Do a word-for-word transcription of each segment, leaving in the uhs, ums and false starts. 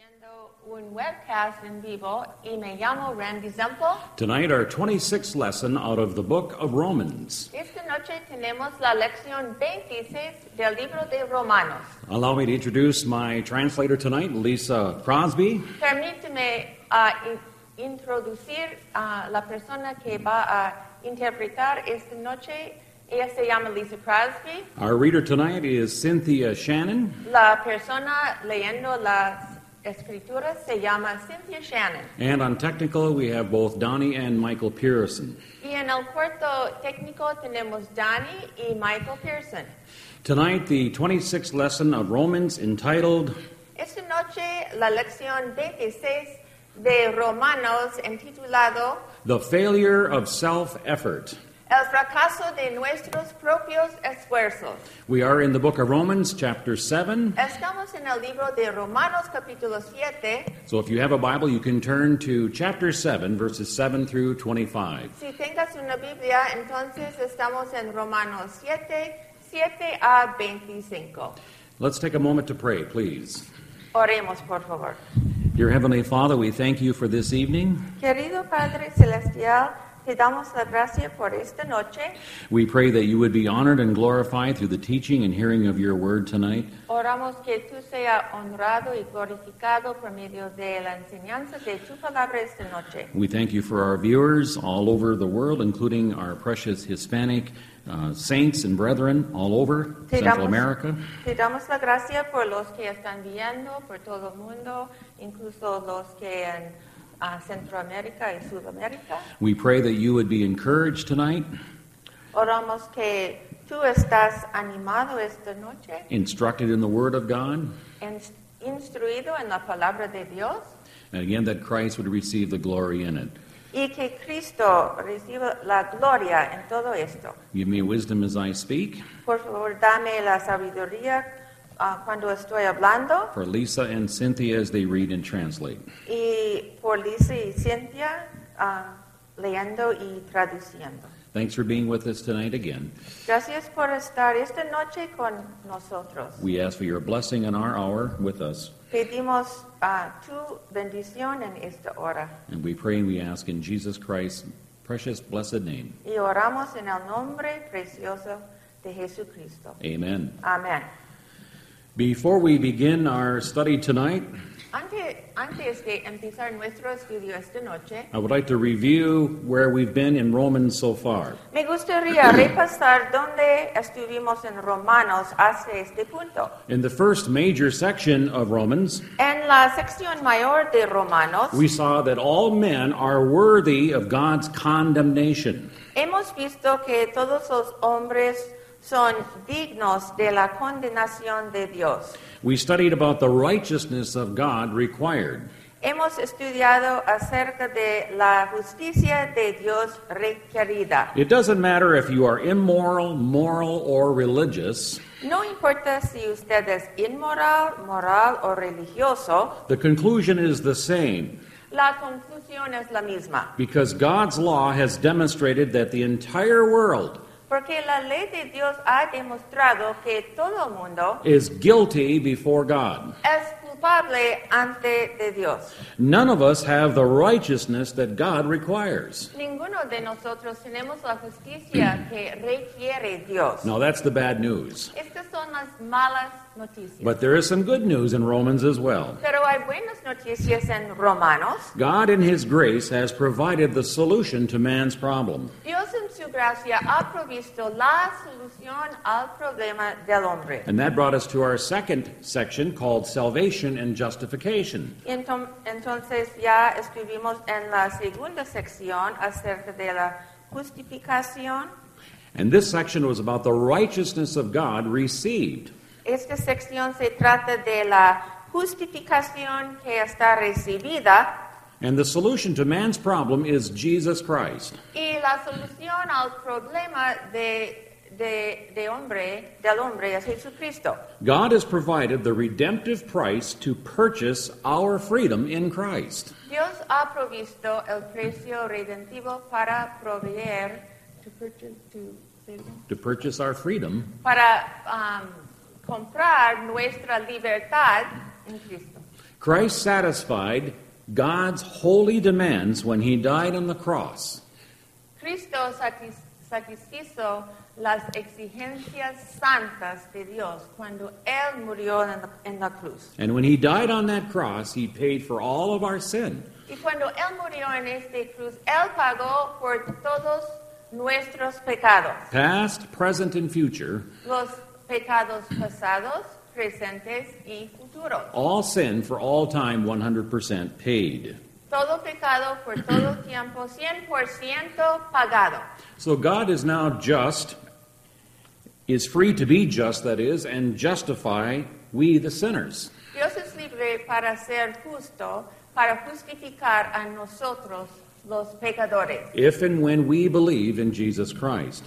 haciendo un webcast en vivo y me llamo Randy Zempel. Tonight, our twenty-sixth lesson out of the book of Romans. Esta noche tenemos la lección veintiséis del libro de Romanos. Allow me to introduce my translator tonight, Lisa Crosby. Permíteme uh, in- introducir a la persona que va a interpretar esta noche. Ella se llama Lisa Crosby. Our reader tonight is Cynthia Shannon. La persona leyendo las escrituras se llama Cynthia Shannon. And on technical, we have both Donnie and Michael Pearson. Y en el cuarto técnico tenemos Donnie y Michael Pearson. Tonight, the twenty-sixth lesson of Romans entitled, Esta noche la lección veintiséis de Romanos intitulado The Failure of Self-Effort. El fracaso de nuestros propios esfuerzos. We are in the book of Romans, chapter seven. Estamos en el libro de Romanos capítulo siete. So if you have a Bible, you can turn to chapter seven, verses seven through twenty-five. Si tengas una Biblia, entonces estamos en Romanos siete, siete a veinticinco. Let's take a moment to pray, please. Oremos, por favor. Dear Heavenly Father, we thank you for this evening. Querido Padre Celestial, te damos la gracia por esta noche. We pray that you would be honored and glorified through the teaching and hearing of your word tonight. Oramos que tú sea honrado y glorificado por medio de la enseñanza de tu palabra esta noche. We thank you for our viewers all over the world, including our precious Hispanic uh, saints and brethren all over Te Central damos- America. Te damos la gracia por los que están viendo por todo el mundo, incluso los que en ah, Centroamérica y Sudamérica. We pray that you would be encouraged tonight, Oramos que tú estás animado esta noche, instructed in the word of God, en- instruido en la palabra de Dios, and again that Christ would receive the glory in it. y que Cristo reciba la gloria en todo esto. Give me wisdom as I speak. Por favor, dame la sabiduría ah, cuando estoy hablando, For Lisa and Cynthia as they read and translate. y por Lisa y Cintia ah, leyendo y traduciendo. Thanks for being with us tonight again. Gracias por estar esta noche con nosotros. We ask for your blessing in our hour with us. Pedimos ah, tu bendición en esta hora And we pray and we ask in Jesus Christ's precious, blessed name. y oramos en el nombre precioso de Jesucristo. Amen. Amén. Before we begin our study tonight, Antes, antes de empezar nuestro estudio esta noche, I would like to review where we've been in Romans so far. me gustaría repasar dónde estuvimos en Romanos hasta este punto. In the first major section of Romans, En la sección mayor de Romanos, we saw that all men are worthy of God's condemnation. hemos visto que todos los hombres son dignos de la condenación de Dios. We studied about the righteousness of God required. Hemos estudiado acerca de la justicia de Dios requerida. It doesn't matter if you are immoral, moral, or religious. No importa si usted es inmoral, moral o religioso, The conclusion is the same, la conclusión es la misma. because God's law has demonstrated that the entire world Porque la ley de Dios ha demostrado que todo el mundo is guilty before God. es culpable ante de Dios. None of us have the righteousness that God requires. Ninguno de nosotros tenemos la justicia que requiere Dios. Now that's the bad news. Estas son las malas noticias. But there is some good news in Romans as well. Pero hay buenas noticias en Romanos. God in His grace has provided the solution to man's problem. Dios en su gracia ha provisto la solución al problema del hombre. And that brought us to our second section called Salvation and Justification. Enton- Entonces ya estuvimos en la segunda sección acerca de la justificación. And this section was about the righteousness of God received. Esta sección se trata de la justificación que está recibida And the solution to man's problem is Jesus Christ. y la solución al problema de, de, de hombre, del hombre es Jesucristo. God has provided the redemptive price to purchase our freedom in Christ. Dios ha provisto el precio redentivo para proveer to purchase, to, To purchase our freedom para um, comprar nuestra libertad en Cristo. Christ satisfied God's holy demands when he died on the cross. Cristo satis- satisfizo las exigencias santas de Dios cuando Él murió en la, en la cruz. And when he died on that cross, he paid for all of our sin. Y cuando Él murió en esta cruz, Él pagó por todos nuestros pecados. Past, present, and future. Los pecados pasados, presentes y futuros. All sin for all time, one hundred percent paid. Todo pecado por todo tiempo, cien por ciento pagado. So God is now just, is free to be just, that is, and justify we the sinners. Dios es libre para ser justo, para justificar a nosotros los pecadores. If and when we believe in Jesus Christ.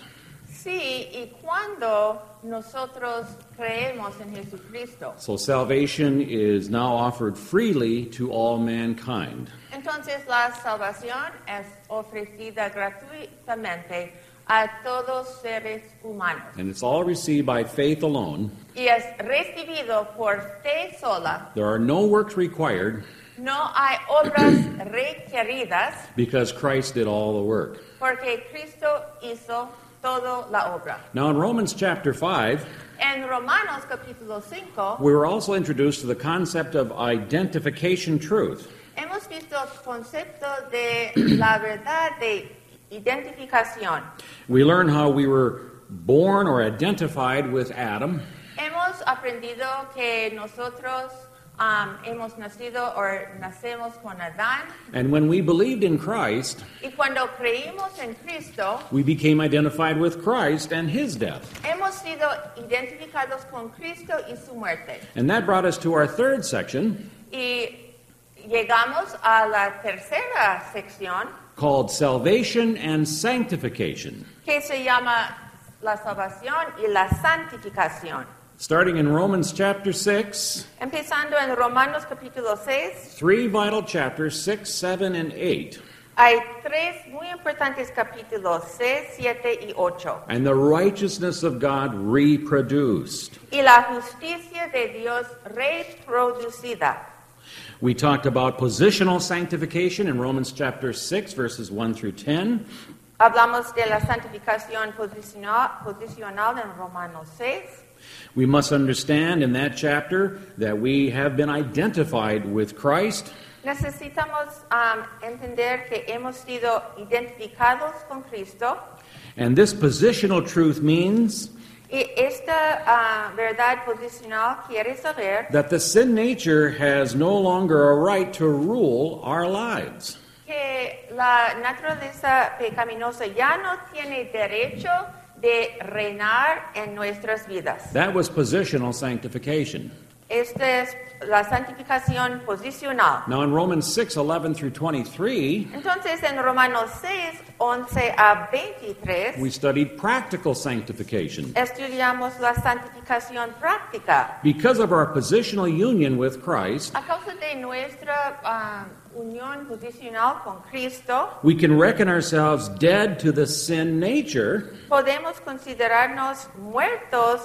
Sí, y cuando nosotros creemos en Jesucristo. So salvation is now offered freely to all mankind. Entonces la salvación es ofrecida gratuitamente a todos seres humanos. And it's all received by faith alone. Y es recibido por fe sola. There are no works required. No hay obras requeridas. Because Christ did all the work. Porque Cristo hizo toda la obra. Now in Romans chapter five, en Romanos capítulo cinco, we were also introduced to the concept of identification truth. Hemos visto el concepto de la verdad de identificación. We learned how we were born or identified with Adam. Hemos aprendido que nosotros um, hemos nacido o nacemos con Adán. And when we believed in Christ, y cuando creímos en Cristo, we became identified with Christ and his death. Hemos sido identificados con Cristo y su muerte. And that brought us to our third section. Y llegamos a la tercera sección, called Salvation and Sanctification. Que se llama la salvación y la santificación. Starting in Romans chapter six. Empezando en Romanos capítulo seis. Three vital chapters, six, seven, and eight. Hay tres muy importantes capítulos, seis, siete y ocho. And the righteousness of God reproduced. Y la justicia de Dios reproducida. We talked about positional sanctification in Romans chapter six, verses one through ten. Hablamos de la santificación posicional, posicional en Romanos seis. We must understand in that chapter that we have been identified with Christ. Necesitamos um, entender que hemos sido identificados con Cristo. And this positional truth means Y esta uh, verdad posicional quiere saber that the sin nature has no longer a right to rule our lives. Que la naturaleza pecaminosa ya no tiene derecho de reinar en nuestras vidas. That was positional sanctification. Esta es la santificación posicional. Now in Romans six, eleven through twenty-three, Entonces en Romanos seis, once a veintitrés, we studied practical sanctification. estudiamos la santificación práctica. Because of our positional union with Christ, A causa de nuestra uh, unión posicional con Cristo, we can reckon ourselves dead to the sin nature. Podemos considerarnos muertos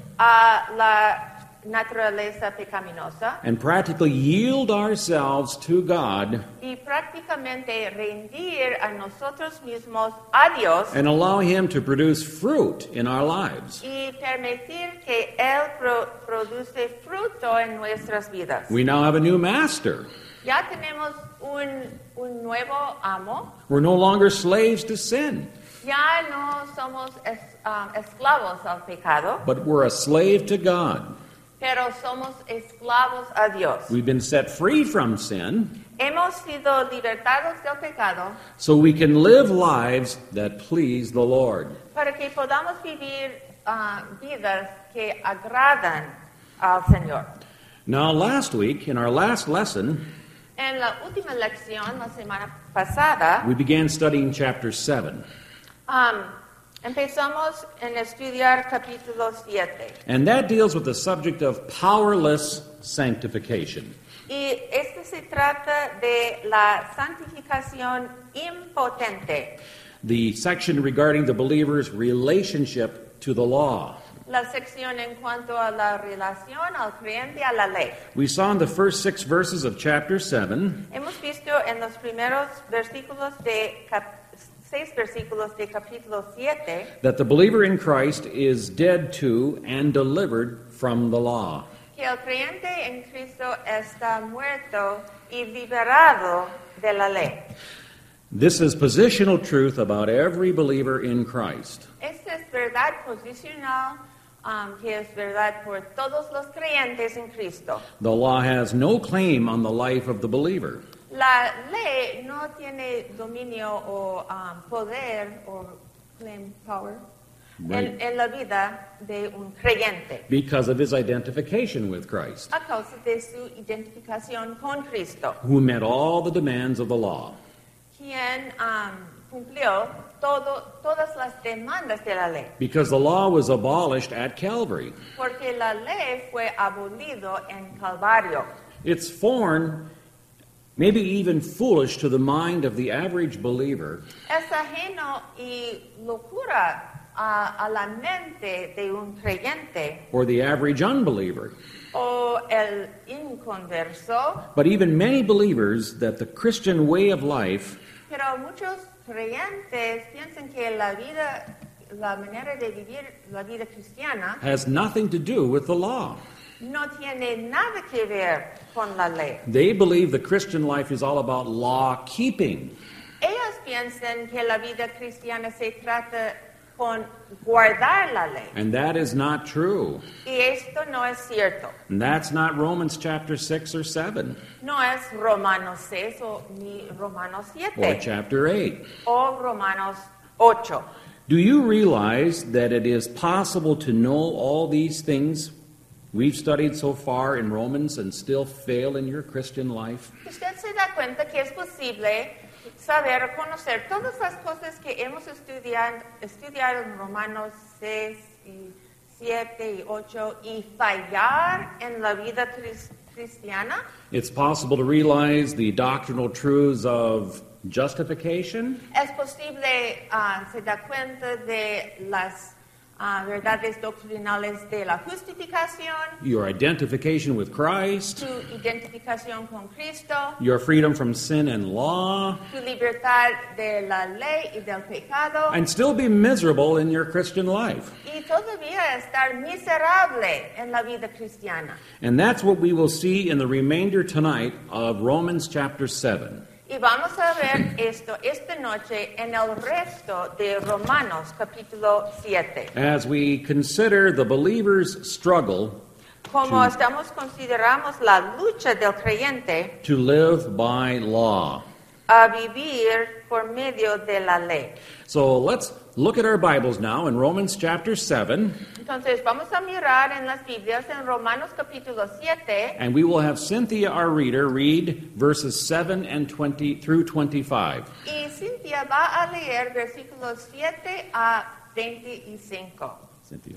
a la naturaleza pecaminosa And practically yield ourselves to God y prácticamente rendir a nosotros mismos a Dios and allow Him to produce fruit in our lives. y permitir que Él pro- produce fruto en nuestras vidas. We now have a new master. Ya tenemos un, un nuevo amo. We're no longer slaves to sin, Ya no somos es- um, esclavos al pecado, but we're a slave to God. pero somos esclavos a Dios. We've been set free from sin Hemos sido libertados del pecado so we can live lives that please the Lord. para que podamos vivir uh, vidas que agradan al Señor. Now, last week, in our last lesson, En la última lección, la semana pasada, we began studying chapter seven. um, empezamos en estudiar capítulo siete. And that deals with the subject of powerless sanctification. Y este se trata de la santificación impotente. The section regarding the believer's relationship to the law. la sección en cuanto a la relación al creyente a la ley. We saw in the first six verses of chapter seven Hemos visto en los primeros versículos de cap- seis versículos de capítulo siete that the believer in Christ is dead to and delivered from the law. que el creyente en Cristo está muerto y liberado de la ley. This is positional truth about every believer in Christ. Esta es verdad posicional, um, que es verdad por todos los creyentes en Cristo. The law has no claim on the life of the believer. La ley no tiene dominio o um, poder o claim power Right. en, en la vida de un creyente Because of his identification with Christ, a causa de su identificación con Cristo, who met all the demands of the law. quien um, cumplió todo, todas las demandas de la ley. Because the law was abolished at Calvary. Porque la ley fue abolido en Calvario. It's foreign, maybe even foolish to the mind of the average believer Es ajeno y locura a, a la mente de un creyente or the average unbeliever, o el inconverso, but even many believers that the Christian way of life pero muchos creyentes piensan que la vida, la manera de vivir la vida cristiana has nothing to do with the law. no tiene nada que ver con la ley. They believe the Christian life is all about law keeping. Ellos piensan que la vida cristiana se trata con guardar la ley. And that is not true. Y esto no es cierto. And that's not Romans chapter six or seven No es Romanos seis o ni Romanos or siete chapter eight. o Romanos ocho. Do you realize that it is possible to know all these things we've studied so far in Romans and still fail in your Christian life? Usted se da cuenta que es posible saber, conocer todas las cosas que hemos estudiado, estudiado en Romanos seis y siete y ocho y fallar en la vida cris- cristiana. It's possible to realize the doctrinal truths of justification, Es posible ah, se da cuenta de las ah, verdades doctrinales de la justificación, your identification with Christ, tu identificación con Cristo, your freedom from sin and law, tu libertad de la ley y del pecado, and still be miserable in your Christian life. y todavía estar miserable en la vida cristiana. And that's what we will see in the remainder tonight of Romans chapter seven. Y vamos a ver esto esta noche en el resto de Romanos capítulo siete. As we consider the believer's struggle Como estamos consideramos la lucha del creyente to live by law. a vivir por medio de la ley. So let's look at our Bibles now in Romans chapter seven, Entonces vamos a mirar en las Biblias en Romanos capítulo siete and we will have Cynthia, our reader, read verses seven and twenty through twenty-five. y Cintia va a leer versículos siete a veinticinco. Cynthia.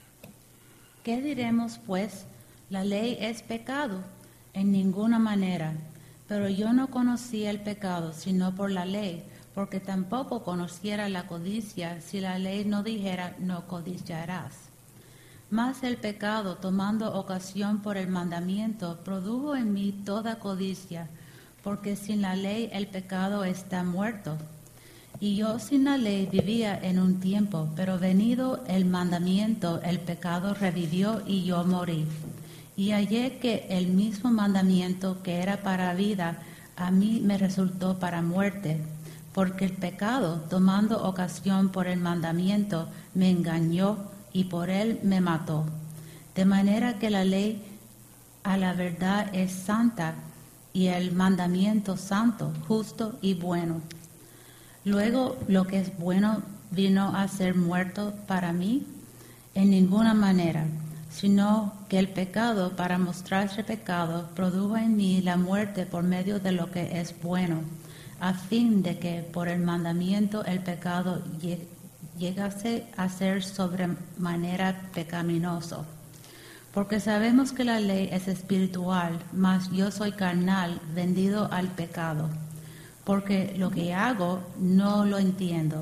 ¿Qué diremos, pues? La ley es pecado, en ninguna manera. Pero yo no conocía el pecado sino por la ley, porque tampoco conociera la codicia si la ley no dijera no codiciarás. Mas el pecado, tomando ocasión por el mandamiento, produjo en mí toda codicia, porque sin la ley el pecado está muerto. Y yo sin la ley vivía en un tiempo, pero venido el mandamiento, el pecado revivió y yo morí. Y hallé que el mismo mandamiento que era para vida, a mí me resultó para muerte, porque el pecado, tomando ocasión por el mandamiento, me engañó y por él me mató. De manera que la ley a la verdad es santa y el mandamiento santo, justo y bueno. Luego lo que es bueno vino a ser muerto para mí en ninguna manera, sino que el pecado, para mostrarse pecado, produjo en mí la muerte por medio de lo que es bueno, a fin de que por el mandamiento el pecado llegase a ser sobremanera pecaminoso. Porque sabemos que la ley es espiritual, mas yo soy carnal, vendido al pecado. Porque lo que hago no lo entiendo,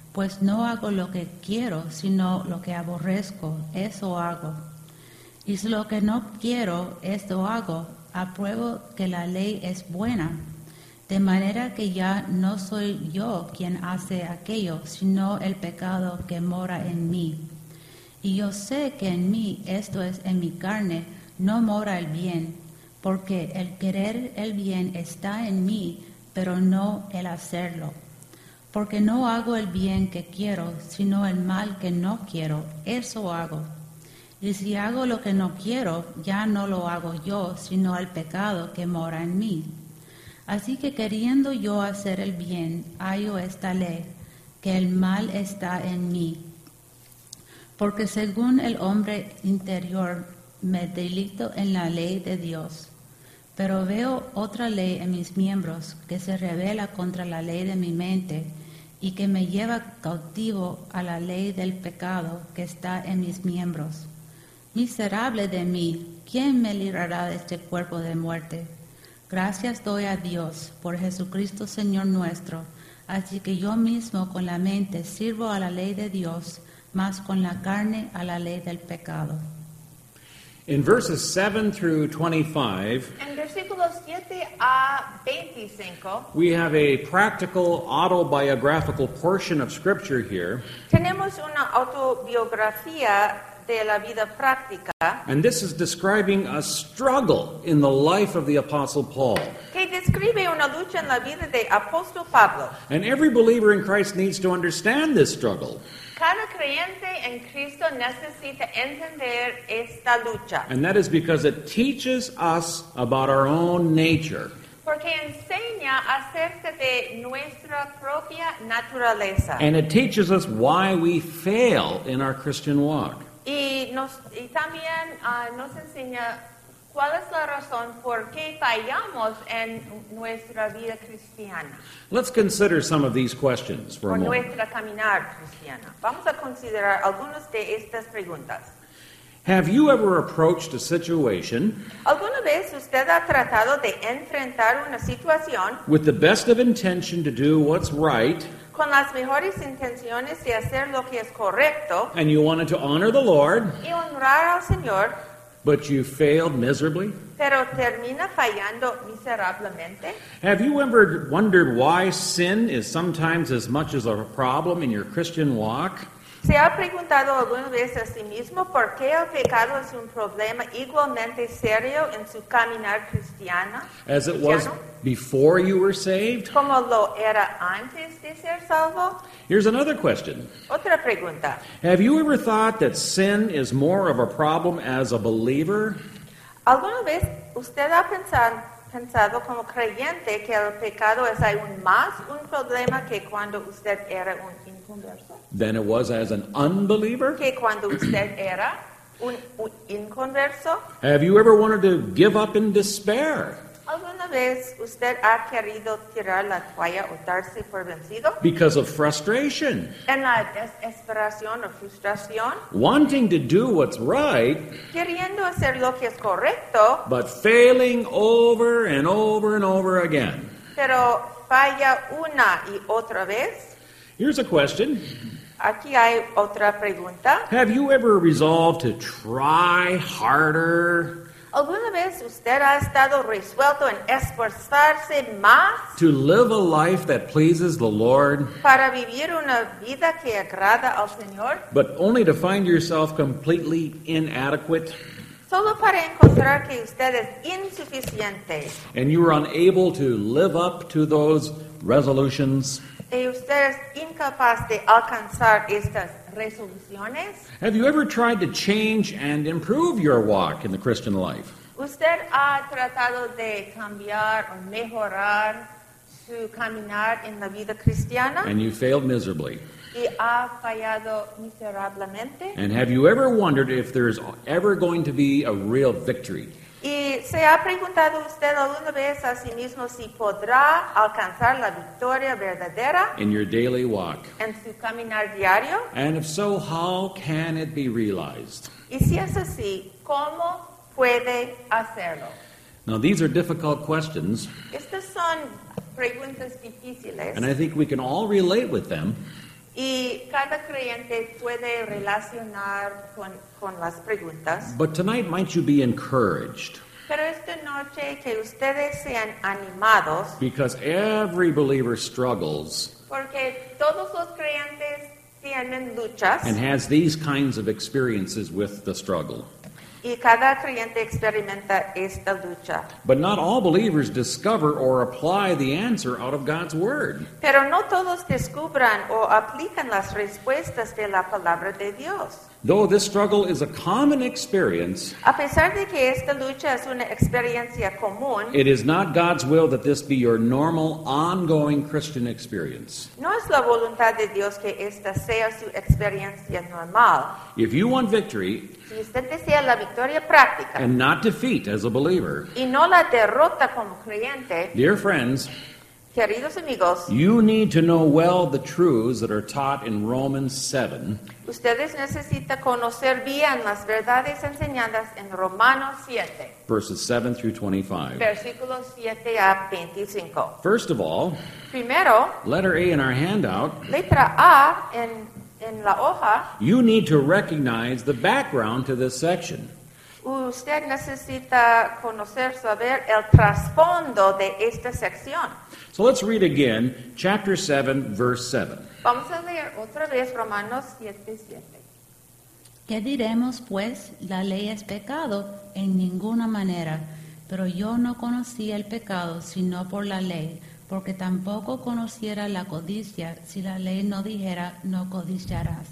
pues no hago lo que quiero, sino lo que aborrezco, eso hago. Y si lo que no quiero, esto hago, apruebo que la ley es buena, de manera que ya no soy yo quien hace aquello, sino el pecado que mora en mí. Y yo sé que en mí, esto es, en mi carne, no mora el bien, porque el querer el bien está en mí, pero no el hacerlo. Porque no hago el bien que quiero, sino el mal que no quiero, eso hago. Y si hago lo que no quiero, ya no lo hago yo, sino el pecado que mora en mí. Así que queriendo yo hacer el bien, hallo esta ley, que el mal está en mí. Porque según el hombre interior me deleito en la ley de Dios, pero veo otra ley en mis miembros que se rebela contra la ley de mi mente y que me lleva cautivo a la ley del pecado que está en mis miembros. Miserable de mí, ¿quién me librará de este cuerpo de muerte? Gracias doy a Dios por Jesucristo Señor nuestro, así que yo mismo con la mente sirvo a la ley de Dios, mas con la carne a la ley del pecado. In verses seven through twenty-five, En versículos siete a veinticinco, we have a practical autobiographical portion of Scripture here, tenemos una autobiografía de la vida práctica and this is describing a struggle in the life of the Apostle Paul. que describe una lucha en la vida de apóstol Pablo. And every believer in Christ needs to understand this struggle. Cada creyente en Cristo necesita entender esta lucha, And that is because it teaches us about our own nature. porque enseña acerca de nuestra propia naturaleza. And it teaches us why we fail in our Christian walk. Y, nos, y también ah, nos enseña cuál es la razón por qué fallamos en nuestra vida cristiana, Let's consider some of these questions for por a moment. nuestra caminar cristiana. Vamos a considerar algunas de estas preguntas. Have you ever approached a situation ¿Alguna vez usted ha tratado de enfrentar una situación with the best of intention to do what's right, con las mejores intenciones de hacer lo que es correcto and you wanted to honor the Lord, y honrar al Señor, but you failed miserably? pero termina fallando miserablemente? Have you ever wondered why sin is sometimes as much as a problem in your Christian walk? ¿Se ha preguntado alguna vez a sí mismo por qué el pecado es un problema igualmente serio en su caminar cristiana, As it was cristiano, before you were saved? como lo era antes de ser salvo? Here's another question. Otra pregunta. Have you ever thought that sin is more of a problem as a believer ¿Alguna vez usted ha pensado, pensado como creyente que el pecado es aún más un problema que cuando usted era un inconverso? than it was as an unbeliever? ¿Que cuando usted era un, un inconverso? Have you ever wanted to give up in despair ¿Alguna vez usted ha querido tirar la toalla o darse por vencido? because of frustration, En la desesperación o frustración, wanting to do what's right, queriendo hacer lo que es correcto, but failing over and over and over again? pero falla una y otra vez? Here's a question. Aquí hay otra pregunta. Have you ever resolved to try harder, ¿Alguna vez usted ha estado resuelto en esforzarse más to live a life that pleases the Lord, para vivir una vida que agrada al Señor, but only to find yourself completely inadequate solo para encontrar que usted es insuficiente and you are unable to live up to those resolutions? y usted es incapaz de alcanzar estas resoluciones? Have you ever tried to change and improve your walk in the Christian life? ¿Usted ha tratado de cambiar o mejorar su caminar en la vida cristiana And you failed miserably? y ha fallado miserablemente? And have you ever wondered if there's ever going to be a real victory? ¿Y se ha preguntado usted alguna vez a sí mismo si podrá alcanzar la victoria verdadera In your daily walk? en su caminar diario? And if so, how can it be realized? Y si es así, ¿cómo puede hacerlo? Now, these are difficult questions, Estas son preguntas difíciles and I think we can all relate with them, Y cada creyente puede relacionar con, con las preguntas. But tonight, might you be encouraged? Pero esta noche que ustedes sean animados, Because every believer struggles porque todos los creyentes tienen luchas and has these kinds of experiences with the struggle. y cada creyente experimenta esta lucha. But not all believers discover or apply the answer out of God's Word. Pero no todos descubran o aplican las respuestas de la palabra de Dios. Though this struggle is a common experience, A pesar de que esta lucha es una experiencia común, it is not God's will that this be your normal, ongoing Christian experience. no es la voluntad de Dios que esta sea su experiencia normal. If you want victory Si usted desea la victoria práctica and not defeat as a believer, y no la derrota como creyente, dear friends, queridos amigos, you need to know well the truths that are taught in Romans seven, ustedes necesitan conocer bien las verdades enseñadas en Romanos siete, verses seven through twenty-five. versículos siete a veinticinco. First of all, Primero, letter A in our handout, letra A en, en la hoja, you need to recognize the background to this section. usted necesita conocer, saber el trasfondo de esta sección. So let's read again, chapter seven, verse seven. Vamos a leer otra vez Romanos siete, siete. ¿Qué diremos, pues? La ley es pecado en ninguna manera, pero yo no conocía el pecado sino por la ley, porque tampoco conociera la codicia si la ley no dijera no codiciarás.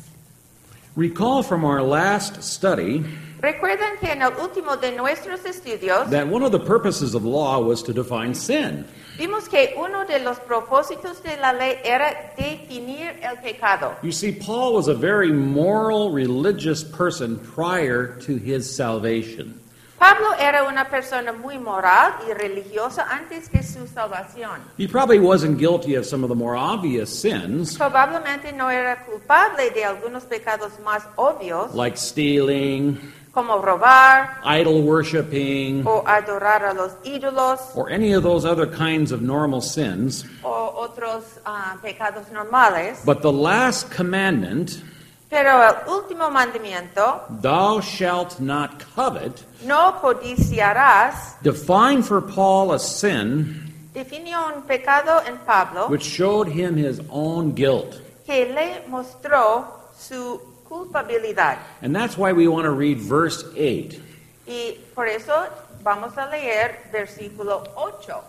Recall from our last study Recuerden que en el último de nuestros estudios that one of the purposes of law was to define sin. vimos que uno de los propósitos de la ley era definir el pecado. You see, Paul was a very moral, religious person prior to his salvation. Pablo era una persona muy moral y religiosa antes de su salvación. He probably wasn't guilty of some of the more obvious sins, Probablemente no era culpable de algunos pecados más obvios, like stealing, como robar idol worshiping, o adorar a los ídolos or any of those other kinds of normal sins. o otros ah, pecados normales. But the last commandment, Pero el último mandamiento, thou shalt not covet, no codiciarás, defined for Paul a sin definió un pecado en Pablo which showed him his own guilt. que le mostró su culpabilidad. And that's why we want to read verse eight. Y por eso vamos a leer versículo ocho.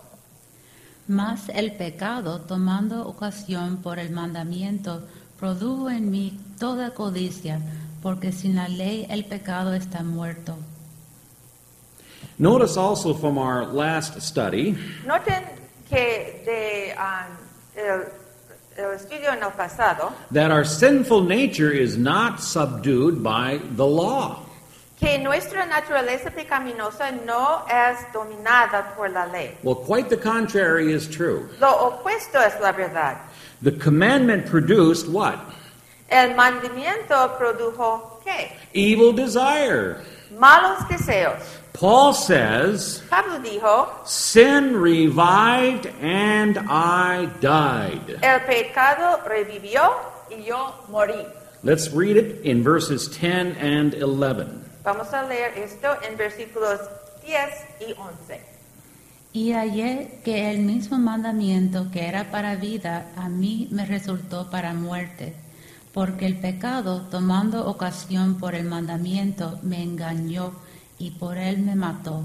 Mas el pecado, tomando ocasión por el mandamiento, produjo en mí toda codicia, porque sin la ley el pecado está muerto. Notice also from our last study Noten que de um, el, el estudio en el pasado, that our sinful nature is not subdued by the law. que nuestra naturaleza pecaminosa no es dominada por la ley. Well, quite the contrary is true. Lo opuesto es la verdad. The commandment produced what? El mandamiento produjo ¿qué? Evil desire. Malos deseos. Paul says, Pablo dijo, sin revived and I died. el pecado revivió y yo morí. Let's read it in verses ten and eleven. Vamos a leer esto en versículos diez y once. Y hallé que el mismo mandamiento que era para vida, a mí me resultó para muerte, porque el pecado, tomando ocasión por el mandamiento, me engañó y por él me mató.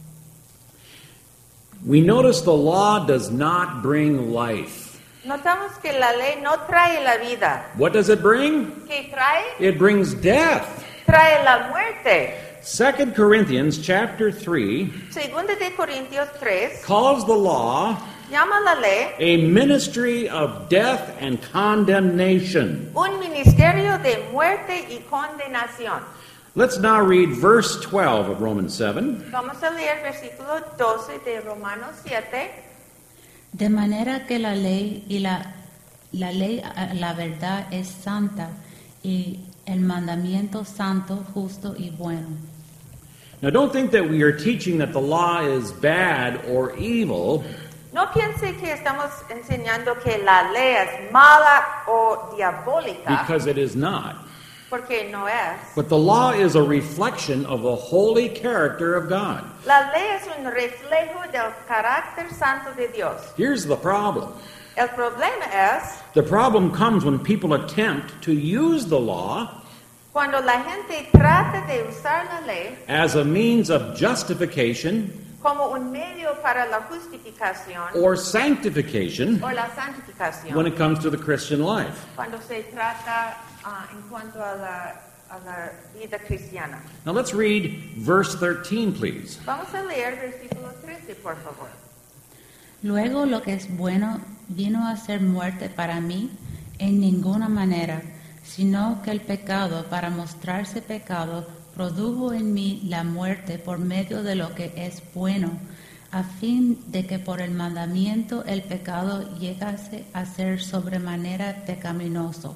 We notice the law does not bring life. Notamos que la ley no trae la vida. What does it bring? ¿Qué trae? It brings death. Trae la muerte. Second Corinthians chapter three Segunda de Corintios tres calls the law llama la ley a ministry of death and condemnation. un ministerio de muerte y condenación. Let's now read verse twelve of Romans seven. Vamos a leer versículo doce de Romanos siete. De manera que la ley y la, la ley, la verdad es santa y el mandamiento santo, justo y bueno. Now don't think that we are teaching that the law is bad or evil. No piense que estamos enseñando que la ley es mala o diabólica, because it is not. porque no es. But the law is a reflection of the holy character of God. La ley es un reflejo del carácter santo de Dios. Here's the problem. El problema es The problem comes when people attempt to use the law cuando la gente trata de usar la ley as a means of justification como un medio para la justificación or sanctification o la santificación. when it comes to the Christian life. Cuando se trata uh, en cuanto a la, a la vida cristiana. Now let's read verse thirteen, please. Vamos a leer versículo trece, por favor. Luego lo que es bueno vino a ser muerte para mí en ninguna manera, sino que el pecado, para mostrarse pecado, produjo en mí la muerte por medio de lo que es bueno, a fin de que por el mandamiento el pecado llegase a ser sobremanera pecaminoso.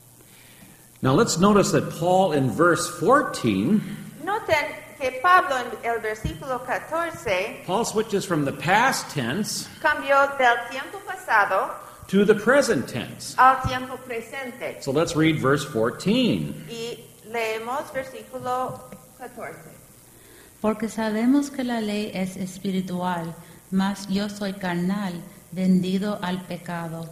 Now let's notice that Paul in verse fourteen, Noten que Pablo en el versículo catorce Paul switches from the past tense cambió del tiempo pasado to the present tense. al tiempo presente. So let's read verse fourteen. Y leemos versículo catorce. Porque sabemos que la ley es espiritual, mas yo soy carnal, vendido al pecado.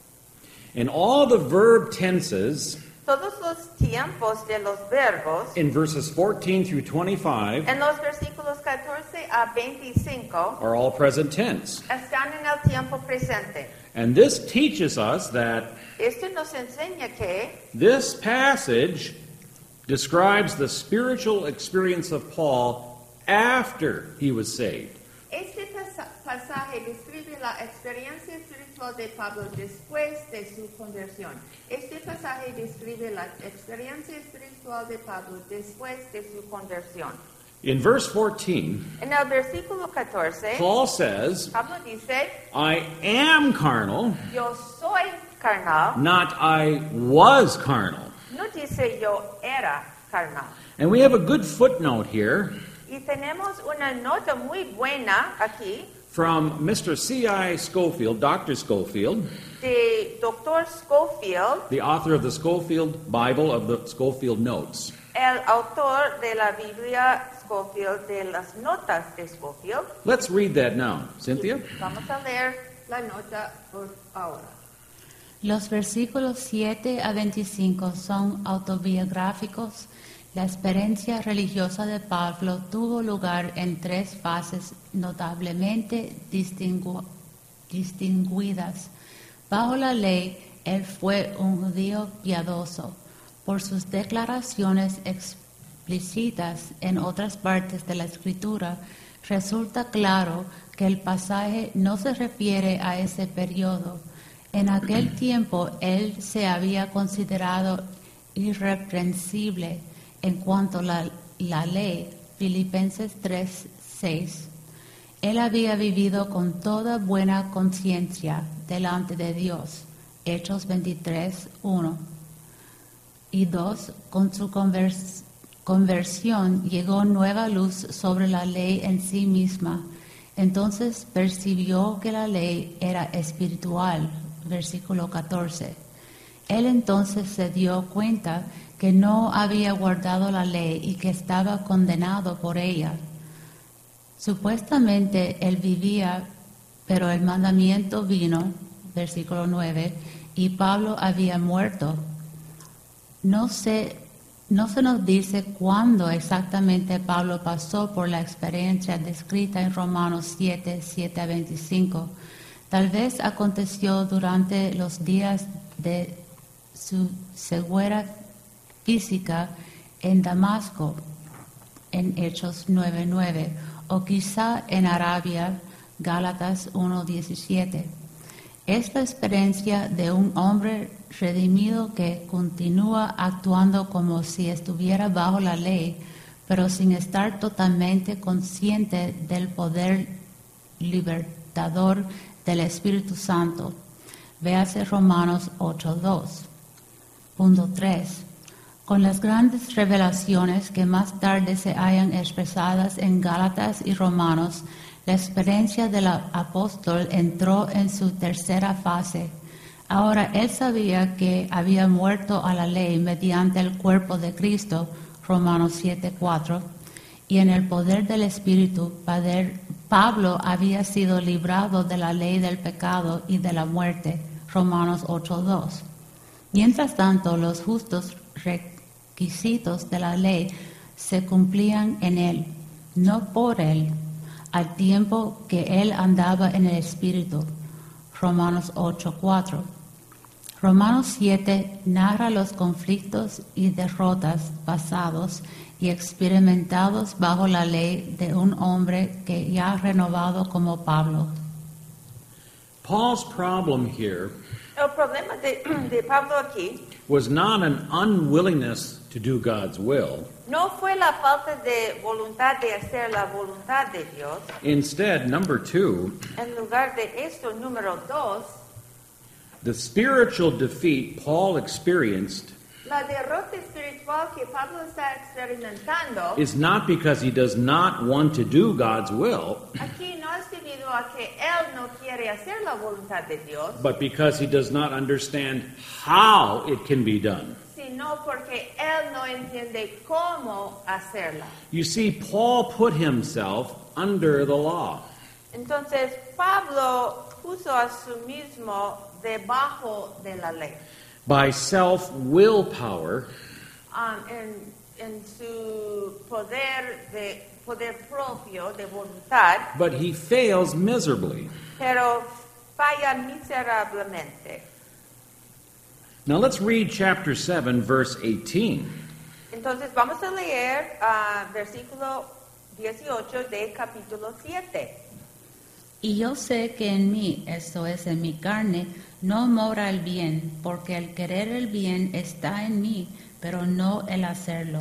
In all the verb tenses Todos los tiempos de los verbos in verses fourteen through twenty-five en los versículos catorce a veinticinco are all present tense. están en el tiempo presente. And this teaches us that Esto nos enseña que this passage describes the spiritual experience of Paul after he was saved. este pasa- pasaje describe la experiencia espiritual de Pablo después de su conversión. Este pasaje describe la experiencia espiritual de Pablo después de su conversión. In verse fourteen, En el versículo catorce, Paul says, Pablo dice, I am carnal, yo soy carnal, not I was carnal. no dice yo era carnal. And we have a good footnote here Y tenemos una nota muy buena aquí from Mister C I Schofield, Doctor Schofield, de doctor Schofield, the author of the Schofield Bible of the Schofield Notes. el autor de la Biblia Schofield, de las notas de Schofield. Let's read that now. Cynthia? Vamos a leer la nota por ahora. Los versículos siete a veinticinco son autobiográficos. La experiencia religiosa de Pablo tuvo lugar en tres fases notablemente distingu- distinguidas. Bajo la ley, él fue un judío piadoso. Por sus declaraciones explícitas en otras partes de la Escritura, resulta claro que el pasaje no se refiere a ese periodo. En aquel tiempo él se había considerado irreprensible en cuanto a la, la ley, Filipenses tres, seis. Él había vivido con toda buena conciencia delante de Dios, Hechos veintitrés, uno. Y dos, con su convers- conversión llegó nueva luz sobre la ley en sí misma. Entonces percibió que la ley era espiritual, versículo catorce. Él entonces se dio cuenta que no había guardado la ley y que estaba condenado por ella. Supuestamente él vivía, pero el mandamiento vino, versículo nueve, y Pablo había muerto. No se, no se nos dice cuándo exactamente Pablo pasó por la experiencia descrita en Romanos siete, siete a veinticinco. Tal vez aconteció durante los días de su ceguera física en Damasco, en Hechos nueve, nueve, o quizá en Arabia, Gálatas uno, diecisiete. Esta experiencia de un hombre redimido que continúa actuando como si estuviera bajo la ley, pero sin estar totalmente consciente del poder libertador del Espíritu Santo. Véase Romanos ocho, dos. Punto tres. Con las grandes revelaciones que más tarde se hayan expresadas en Gálatas y Romanos, La experiencia del apóstol entró en su tercera fase. Ahora él sabía que había muerto a la ley mediante el cuerpo de Cristo, Romanos siete cuatro, y en el poder del Espíritu, Pablo había sido librado de la ley del pecado y de la muerte, Romanos ocho dos. Mientras tanto, los justos requisitos de la ley se cumplían en él, no por él, al tiempo que él andaba en el Espíritu, Romanos ocho cuatro. Romanos siete narra los conflictos y derrotas pasados y experimentados bajo la ley de un hombre que ya ha renovado como Pablo. Paul's problem here El problema de, de Pablo aquí was not an unwillingness to do God's will. no fue la falta de voluntad de hacer la voluntad de Dios. Instead, number two, En lugar de esto, número dos, the spiritual defeat Paul experienced la derrota espiritual que Pablo está experimentando is not because he does not want to do God's will, aquí no es debido a que él no quiere hacer la voluntad de Dios, but because he does not understand how it can be done. sino porque él no entiende cómo hacerla. You see, Paul put himself under the law. Entonces, Pablo puso a sí mismo debajo de la ley. By self-willpower, Um, en, en su poder de poder propio de voluntad, but he fails miserably. pero falla miserablemente. Now let's read chapter seven, verse eighteen. Entonces vamos a leer uh, versículo dieciocho de capítulo siete. Y yo sé que en mí, esto es en mi carne, no mora el bien, porque el querer el bien está en mí, pero no el hacerlo.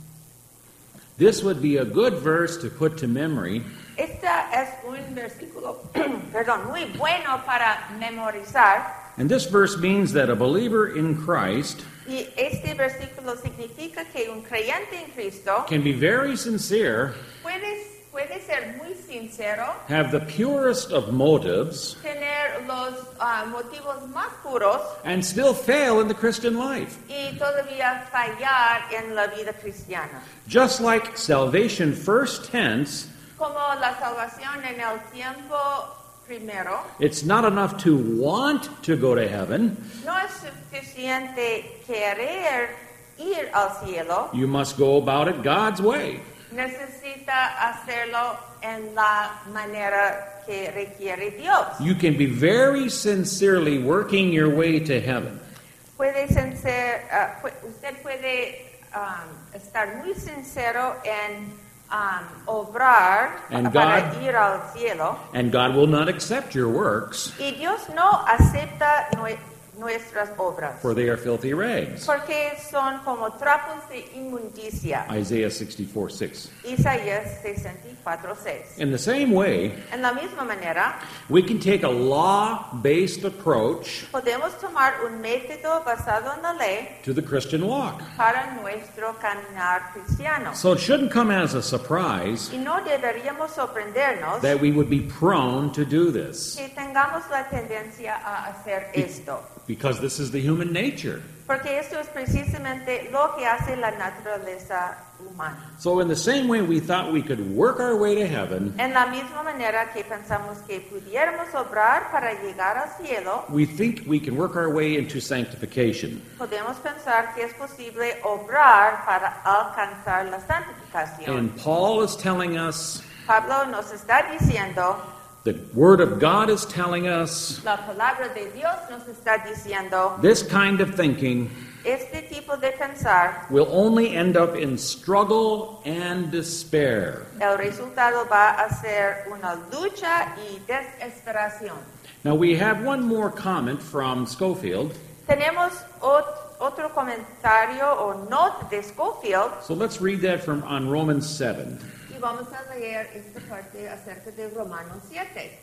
This would be a good verse to put to memory Este es un versículo, perdón, muy bueno para memorizar. And this verse means that a believer in Christ Y este versículo significa que un creyente en Cristo can be very sincere, puede, puede ser muy sincero, have the purest of motives, tener los uh, motivos más puros and still fail in the Christian life. y todavía fallar en la vida cristiana. Just like salvation first tense, Como la salvación en el tiempo primero, it's not enough to want to go to heaven. no es suficiente querer ir al cielo, You must go about it God's way. necesita hacerlo en la manera que requiere Dios. You can be very sincerely working your way to heaven, Puede ser, uh, pu- usted puede um, estar muy sincero en um, obrar And para God- ir al cielo, and God will not accept your works, y Dios no acepta nue- nuestras obras, for they are filthy rags. porque son como trapos de inmundicia. Isaiah sixty-four six. Isaías sesenta y cuatro seis. In the same way, En la misma manera, we can take a law-based approach podemos tomar un método basado en la ley to the Christian walk. para nuestro caminar cristiano. So it shouldn't come as a surprise Y no deberíamos sorprendernos that we would be prone to do this, que tengamos la tendencia a hacer esto, because this is the human nature. porque esto es precisamente lo que hace la naturaleza humana. So in the same way we thought we could work our way to heaven, En la misma manera que pensamos que pudiéramos obrar para llegar al cielo, we think we can work our way into sanctification. podemos pensar que es posible obrar para alcanzar la santificación. And Paul is telling us, Pablo nos está diciendo, the Word of God is telling us, la palabra de Dios nos está diciendo, this kind of thinking este tipo de pensar, will only end up in struggle and despair. el resultado va a ser una lucha y desesperación. Now we have one more comment from Schofield, Tenemos ot- otro comentario o note de Schofield, so let's read that from on Romans seven. y vamos a leer esta parte acerca de Romanos siete.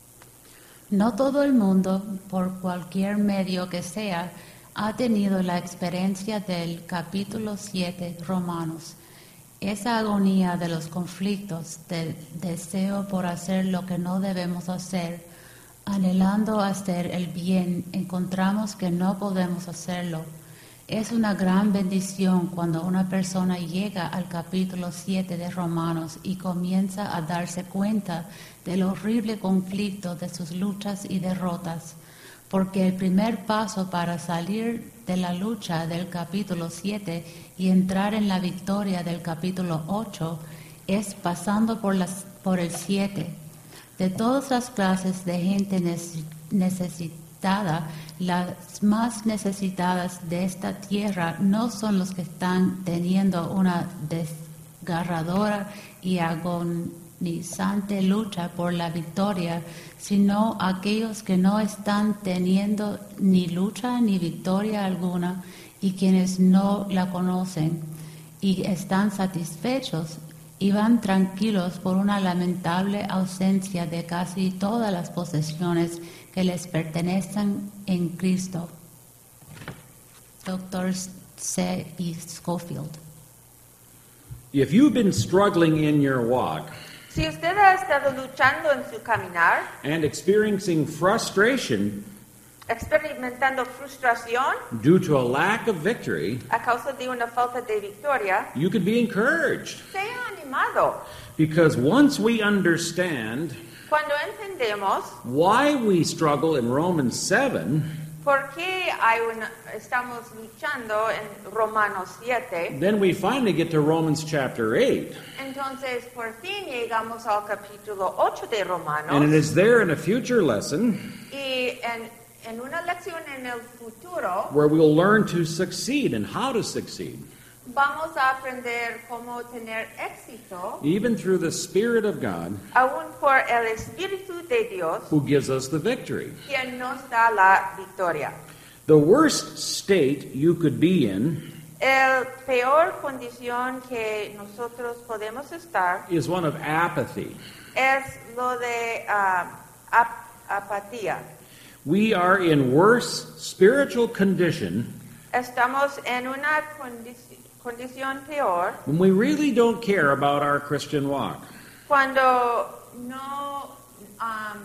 No todo el mundo, por cualquier medio que sea, ha tenido la experiencia del capítulo siete Romanos. Esa agonía de los conflictos, del deseo por hacer lo que no debemos hacer, anhelando hacer el bien, encontramos que no podemos hacerlo. Es una gran bendición cuando una persona llega al capítulo siete de Romanos y comienza a darse cuenta del horrible conflicto de sus luchas y derrotas, porque el primer paso para salir de la lucha del capítulo siete y entrar en la victoria del capítulo ocho es pasando por, las, por el siete. De todas las clases de gente necesitada, las más necesitadas de esta tierra no son los que están teniendo una desgarradora y agonizante lucha por la victoria, sino aquellos que no están teniendo ni lucha ni victoria alguna y quienes no la conocen y están satisfechos y van tranquilos por una lamentable ausencia de casi todas las posesiones que les pertenecen en Cristo. Doctor C. E. Schofield. If you've been struggling in your walk Si usted ha estado luchando en su caminar, and experiencing frustration experimentando frustración due to a lack of victory, a causa de una falta de victoria, you could be encouraged. sea animado. Because once we understand Cuando entendemos why we struggle in Romans seven, por qué hay una, estamos luchando en Romanos siete, then we finally get to Romans chapter eight. entonces por fin llegamos al capítulo ocho de Romanos. And it is there in a future lesson Y en, en una lección en el futuro where we'll learn to succeed and how to succeed, vamos a aprender cómo tener éxito, even through the Spirit of God aún por el Espíritu de Dios, who gives us the victory. quien nos da la victoria. The worst state you could be in El peor condición que nosotros podemos estar is one of apathy. es lo de ah, ap- apatía. We are in worse spiritual condition Estamos en una condici- condición peor when we really don't care about our Christian walk. cuando no am,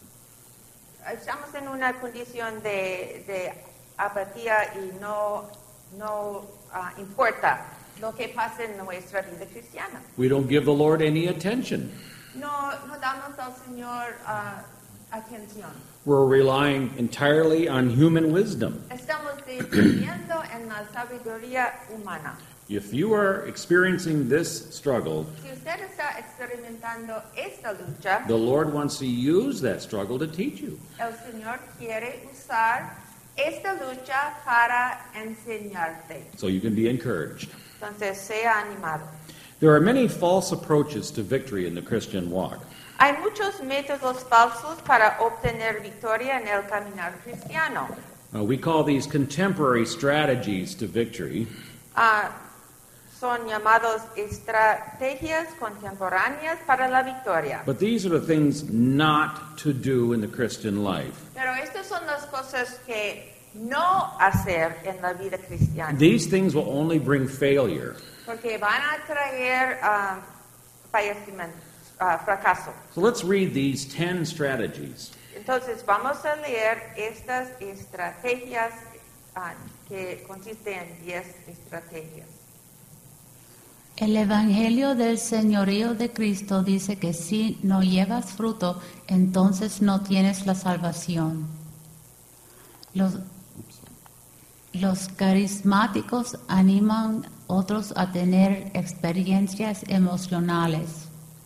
estamos en una condición de, de apatía y no, no ah, importa lo que pasa en nuestra vida cristiana. We don't give the Lord any attention. No, no damos al Señor ah, atención. We're relying entirely on human wisdom. Estamos dependiendo en la sabiduría humana. If you are experiencing this struggle, Si usted está experimentando esta lucha, the Lord wants to use that struggle to teach you. el Señor quiere usar esta lucha para enseñarte. So you can be encouraged. Entonces, sea animado. There are many false approaches to victory in the Christian walk. Hay muchos métodos falsos para obtener victoria en el caminar cristiano. Uh, we call these contemporary strategies to victory. Ah, son llamados estrategias contemporáneas para la victoria. But these are the things not to do in the Christian life. Pero estas son las cosas que no hacer en la vida cristiana, These things will only bring failure. porque van a traer ah, fallecimiento, ah, fracaso. So let's read these ten strategies. Entonces vamos a leer estas estrategias ah, que consisten en diez estrategias. El Evangelio del Señorío de Cristo dice que si no llevas fruto, entonces no tienes la salvación. Los, los carismáticos animan a otros a tener experiencias emocionales.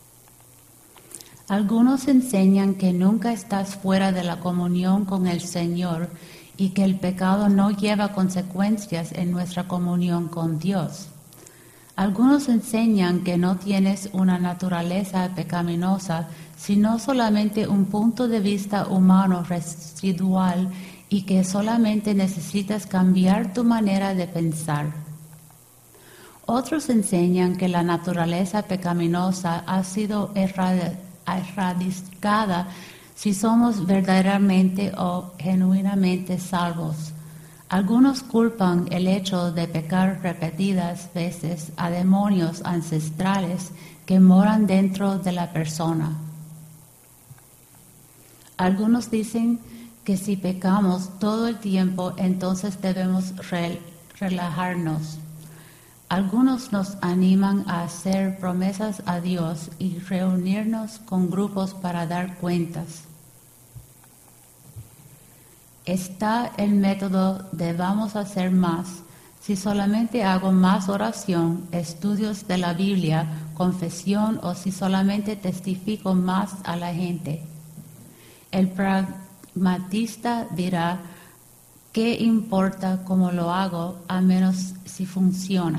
Algunos enseñan que nunca estás fuera de la comunión con el Señor y que el pecado no lleva consecuencias en nuestra comunión con Dios. Algunos enseñan que no tienes una naturaleza pecaminosa, sino solamente un punto de vista humano residual y que solamente necesitas cambiar tu manera de pensar. Otros enseñan que la naturaleza pecaminosa ha sido erradicada erradicada si somos verdaderamente o genuinamente salvos. Algunos culpan el hecho de pecar repetidas veces a demonios ancestrales que moran dentro de la persona. Algunos dicen que si pecamos todo el tiempo, entonces debemos re- relajarnos. Algunos nos animan a hacer promesas a Dios y reunirnos con grupos para dar cuentas. Está el método de vamos a hacer más. Si solamente hago más oración, estudios de la Biblia, confesión o si solamente testifico más a la gente. El pragmatista dirá, ¿qué importa cómo lo hago a menos si funciona?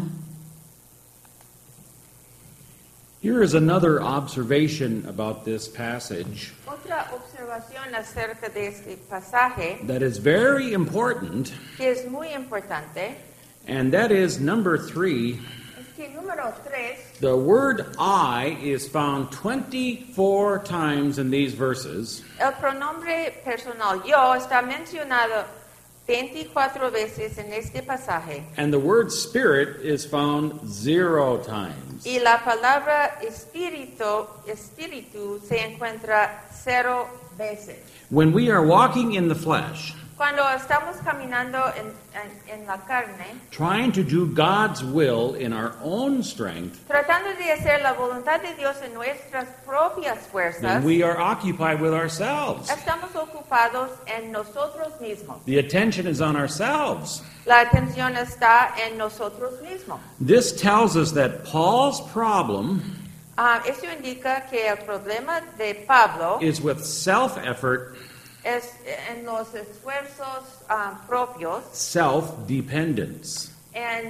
Here is another observation about this passage Otra observación acerca de este pasaje that is very important, que es muy importante and that is number three. es que número tres, The word I is found twenty-four times in these verses, el pronombre personal yo está mencionado veinticuatro veces en este pasaje and the word Spirit is found zero times. y la palabra espíritu, espíritu se encuentra cero veces. When we are walking in the flesh, Cuando estamos caminando en, en, en la carne, trying to do God's will in our own strength, tratando de hacer la voluntad de Dios en nuestras propias fuerzas, then we are occupied with ourselves. estamos ocupados en nosotros mismos. The attention is on ourselves. La atención está en nosotros mismos. This tells us that Paul's problem Ah, eso indica que el problema de Pablo is with self-effort, es en los esfuerzos ah, propios, self-dependence. en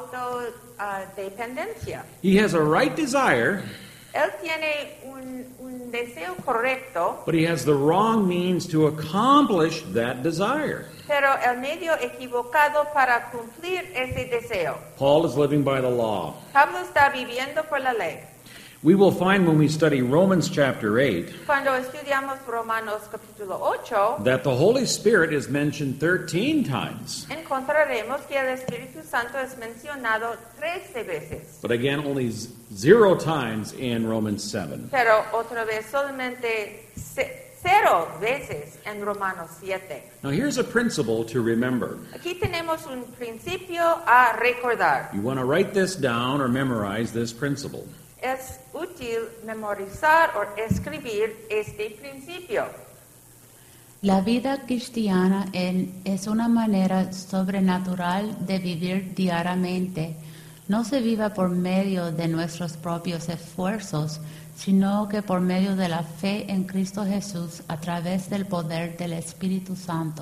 autodependencia. He has a right desire, Él tiene un, un deseo correcto, but he has the wrong means to accomplish that desire. pero el medio equivocado para cumplir ese deseo. Paul is living by the law. Pablo está viviendo por la ley. We will find when we study Romans chapter eight Cuando estudiamos Romanos capítulo ocho, that the Holy Spirit is mentioned thirteen times. encontraremos que el Espíritu Santo es mencionado trece veces, But again, only z- zero times in Romans seven. pero otra vez solamente ce- cero veces en Romanos siete. Now here's a principle to remember. Aquí tenemos un principio a recordar. You want to write this down or memorize this principle. Es útil memorizar o escribir este principio. La vida cristiana en- es una manera sobrenatural de vivir diariamente. No se vive por medio de nuestros propios esfuerzos, sino que por medio de la fe en Cristo Jesús a través del poder del Espíritu Santo.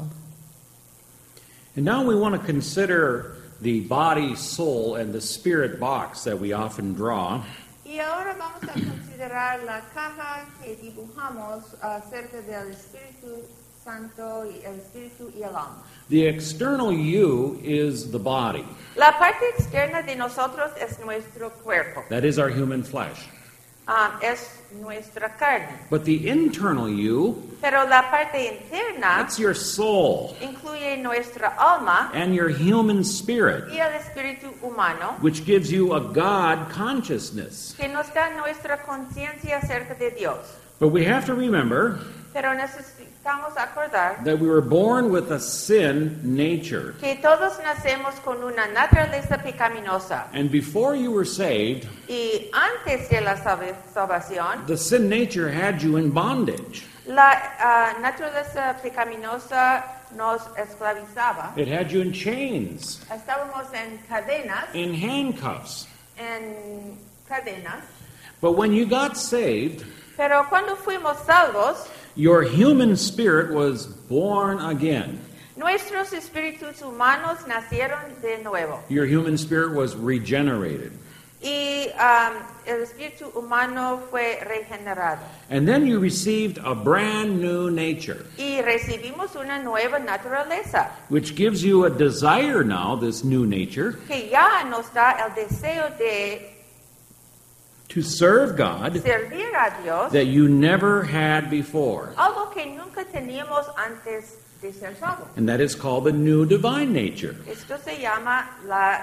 And now we want to consider the body, soul, and the spirit box that we often draw. Y ahora vamos a considerar la caja que dibujamos acerca del Espíritu Santo y el Espíritu y el alma. The external you is the body. La parte externa de nosotros es nuestro cuerpo, That is our human flesh. ah, es nuestra carne. But the internal you, Pero la parte interna that's your soul incluye nuestra alma and your human spirit, y el espíritu humano, which gives you a God consciousness. que nos da nuestra conciencia acerca de Dios. But we have to remember Pero necesitamos acordar that we were born with a sin nature. que todos nacemos con una naturaleza pecaminosa. And before you were saved, Y antes de la salve- salvación, the sin nature had you in bondage. la ah, naturaleza pecaminosa nos esclavizaba. It had you in chains, Estábamos en cadenas, in handcuffs. en cadenas. But when you got saved, Pero cuando fuimos salvos, your human spirit was born again. nuestros espíritus humanos nacieron de nuevo. Your human spirit was regenerated. Y um, el espíritu humano fue regenerado. And then you received a brand new nature, Y recibimos una nueva naturaleza which gives you a desire now, this new nature, que ya nos da el deseo de to serve God servir a Dios, that you never had before. algo que nunca teníamos antes de ser salvo. And that is called the new divine nature. Esto se llama la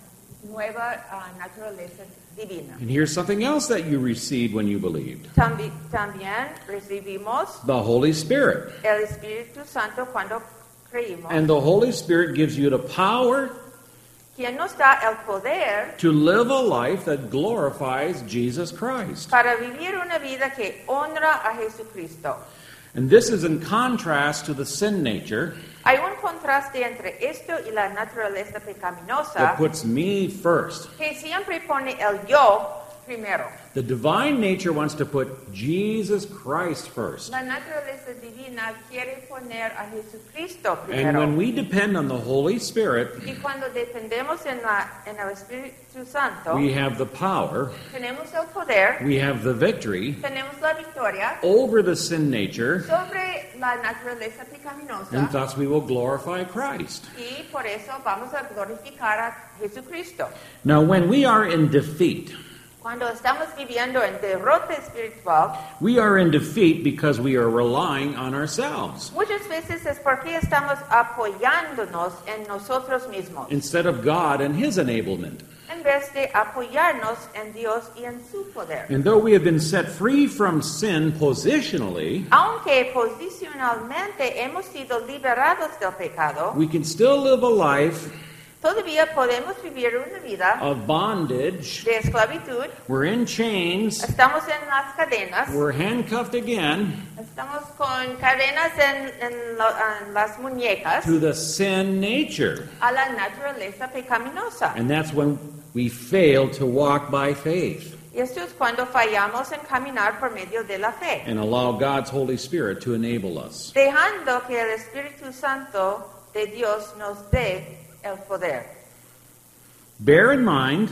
nueva uh, naturaleza divina. And here's something else that you received when you believed. Tambi- también recibimos The Holy Spirit. el Espíritu Santo cuando creímos, And the Holy Spirit gives you the power quien nos da el poder to live a life that glorifies Jesus Christ. para vivir una vida que honra a Jesucristo. And this is in contrast to the sin nature Hay un contraste entre esto y la naturaleza pecaminosa that puts me first. que siempre pone el yo primero. The divine nature wants to put Jesus Christ first. La naturaleza divina quiere poner a Jesucristo And primero. when we depend on the Holy Spirit, Y cuando dependemos en, la, en el Espíritu Santo, we have the power, tenemos el poder, we have the victory tenemos la victoria over the sin nature, sobre la naturaleza and pecaminosa thus we will glorify Christ. y por eso vamos a glorificar a Jesucristo. Now, when we are in defeat, Cuando estamos viviendo en derrota espiritual, we are in defeat because we are relying on ourselves muchas veces es porque estamos apoyándonos en nosotros mismos, instead of God and His enablement. en vez de apoyarnos en Dios y en su poder. And though we have been set free from sin positionally, Aunque posicionalmente hemos sido liberados del pecado, we can still live a life todavía podemos vivir una vida of bondage. de esclavitud. We're in chains. Estamos en las cadenas, We're handcuffed again estamos con cadenas en, en lo- en las muñecas to the sin nature. a la naturaleza pecaminosa. And that's when we fail to walk by faith Y esto es cuando fallamos en caminar por medio de la fe, and allow God's Holy Spirit to enable us. dejando que el Espíritu Santo de Dios nos dé el poder. Bear in mind,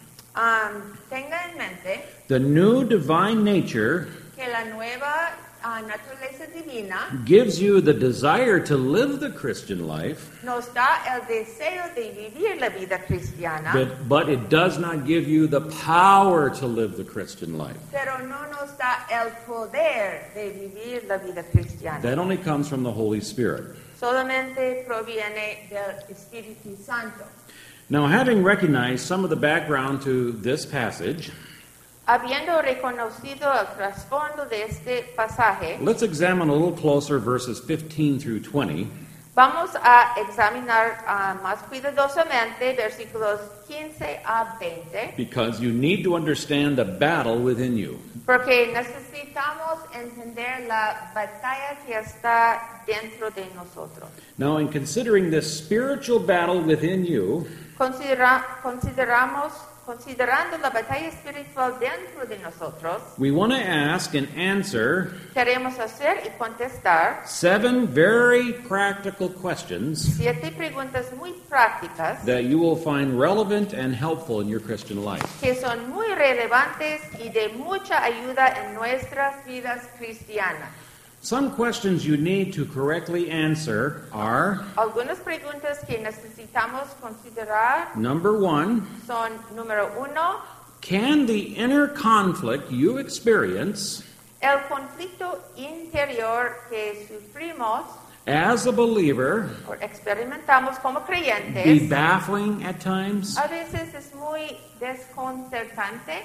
Um, tenga en mente the new divine nature que la nueva ah, naturaleza divina gives you the desire to live the Christian life, nos da el deseo de vivir la vida cristiana, but, but it does not give you the power to live the Christian life. pero no nos da el poder de vivir la vida cristiana. That only comes from the Holy Spirit. Solamente proviene del Espíritu Santo. Now, having recognized some of the background to this passage, Habiendo reconocido el trasfondo de este pasaje, let's examine a little closer verses fifteen through twenty. vamos a examinar ah, más cuidadosamente versículos quince a veinte, Because you need to understand the battle within you. porque necesitamos entender la batalla que está dentro de nosotros. Now, in considering this spiritual battle within you, Considera- consideramos, considerando la batalla espiritual dentro de nosotros, we want to ask and answer queremos hacer y contestar seven very practical questions siete preguntas muy prácticas that you will find relevant and helpful in your Christian life. que son muy relevantes y de mucha ayuda en nuestras vidas cristianas. Some questions you need to correctly answer are, Algunas preguntas que necesitamos considerar number one, son, número uno, can the inner conflict you experience el conflicto interior que sufrimos as a believer o experimentamos como be creyentes, baffling at times? a veces es muy desconcertante.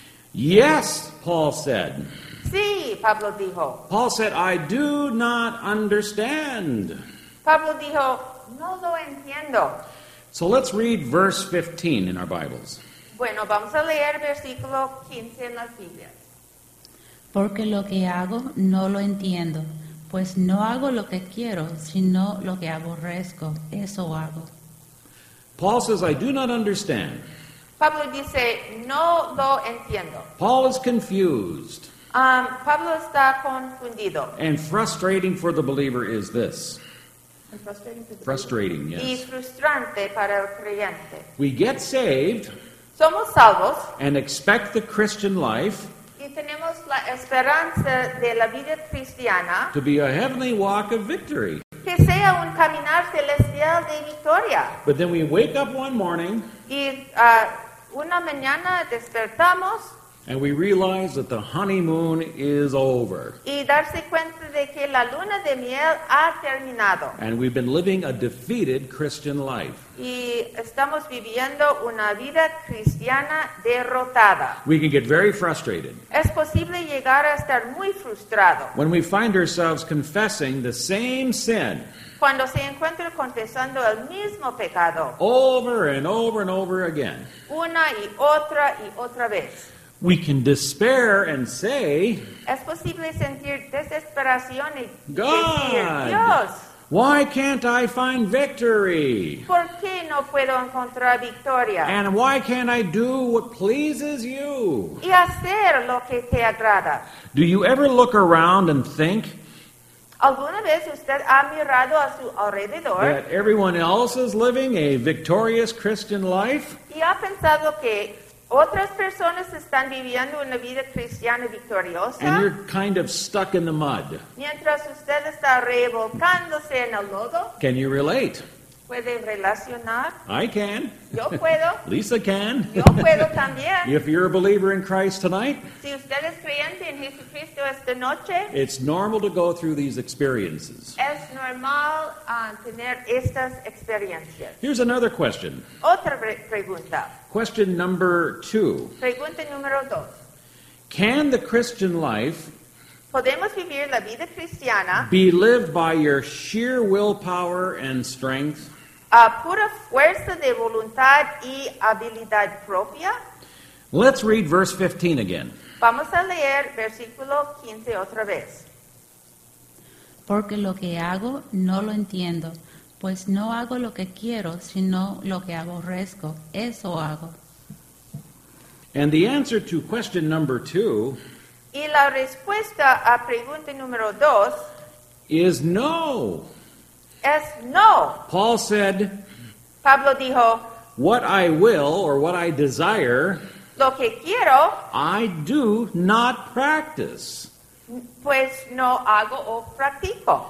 Yes, Paul said. Sí, Pablo dijo. Paul said, I do not understand. Pablo dijo, no lo entiendo. So let's read verse fifteen in our Bibles. Bueno, vamos a leer versículo quince en las Biblias. Porque lo que hago no lo entiendo, pues no hago lo que quiero, sino lo que aborrezco, eso hago. Paul says, I do not understand. Pablo dice, no lo entiendo. Paul is confused. Um, Pablo está confundido. And frustrating for the believer is this. Frustrating, Y yes. frustrante para el creyente. We get saved Somos salvos and expect the Christian life y tenemos la esperanza de la vida cristiana to be a heavenly walk of victory. que sea un caminar celestial de victoria. But then we wake up one morning Y ah, una mañana despertamos And we realize that the honeymoon is over. Y darse cuenta de que la luna de miel ha terminado. And we've been living a defeated Christian life. Y estamos viviendo una vida cristiana derrotada. We can get very frustrated Es posible llegar a estar muy frustrado when we find ourselves confessing the same sin cuando se encuentra confesando el mismo pecado over and over and over again. una y otra y otra vez. We can despair and say, Es posible sentir desesperación y God, decir, Dios, why can't I find victory? ¿por qué no puedo encontrar victoria? And why can't I do what pleases you? Y hacer lo que te agrada. Do you ever look around and think ¿Alguna vez usted ha mirado a su alrededor that everyone else is living a victorious Christian life? y ha pensado que otras personas están viviendo una vida cristiana And victoriosa you're kind of stuck in the mud. mientras usted está revolcándose en el lodo? Can you relate? ¿Puede relacionar? I can. Yo puedo. Lisa can. Yo puedo también. If you're a believer in Christ tonight, Si usted es creyente en Jesucristo esta noche, it's normal to go through these experiences. es normal ah, tener estas experiencias. Here's another question. Otra pre- pregunta. Question number two. Pregunta número dos. Can the Christian life ¿Podemos vivir la vida cristiana be lived by your sheer willpower and strength? a pura fuerza de voluntad y habilidad propia? Let's read verse fifteen again. Vamos a leer versículo quince otra vez. Porque lo que hago no lo entiendo, pues no hago lo que quiero, sino lo que aborrezco, eso hago. And the answer to question number two Y la respuesta a pregunta número dos is no. es no. Paul said, Pablo dijo, what I will or what I desire, lo que quiero, I do not practice. pues no hago o practico.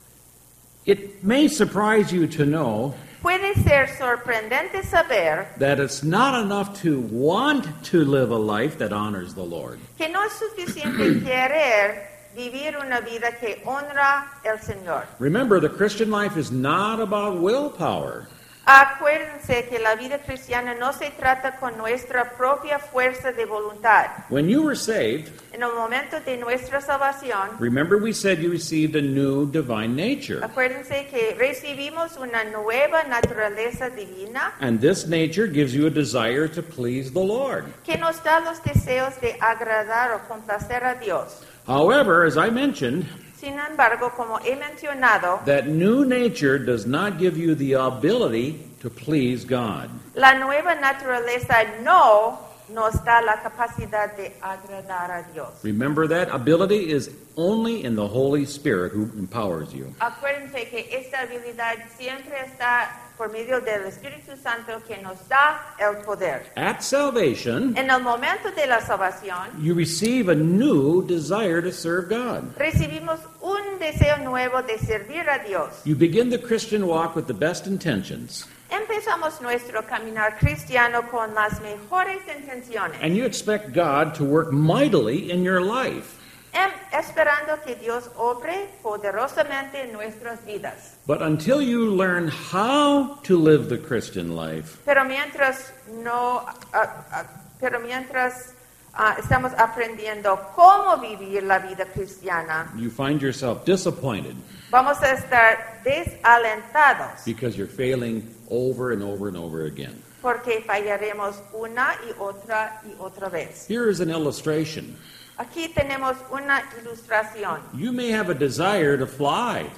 It may surprise you to know Puede ser sorprendente saber that it's not enough to want to live a life that honors the Lord. que no es suficiente querer vivir una vida que honra al Señor. Remember, the Christian life is not about willpower. Acuérdense que la vida cristiana no se trata con nuestra propia fuerza de voluntad. When you were saved, En el momento de nuestra salvación, remember we said you received a new divine nature. acuérdense que recibimos una nueva naturaleza divina And this nature gives you a desire to please the Lord. que nos da los deseos de agradar o complacer a Dios. However, as I mentioned, Sin embargo, como he mencionado, that new nature does not give you the ability to please God. la nueva naturaleza no nos da la capacidad de agradar a Dios. Remember that ability is only in the Holy Spirit who empowers you. Acuérdense que esta habilidad siempre está por medio del Espíritu Santo que nos da el poder. At salvation, En el momento de la salvación, you receive a new desire to serve God. recibimos un deseo nuevo de servir a Dios. You begin the Christian walk with the best intentions, Empezamos nuestro caminar cristiano con las mejores intenciones, and you expect God to work mightily in your life. em- esperando que Dios obre poderosamente en nuestras vidas. But until you learn how to live the Christian life, Pero mientras no, ah, ah, pero mientras ah, estamos aprendiendo cómo vivir la vida cristiana, you find yourself disappointed vamos a estar desalentados because you're failing over and over and over again. porque fallaremos una y otra y otra vez. Here is an illustration. Aquí tenemos una ilustración. You may have a desire to fly,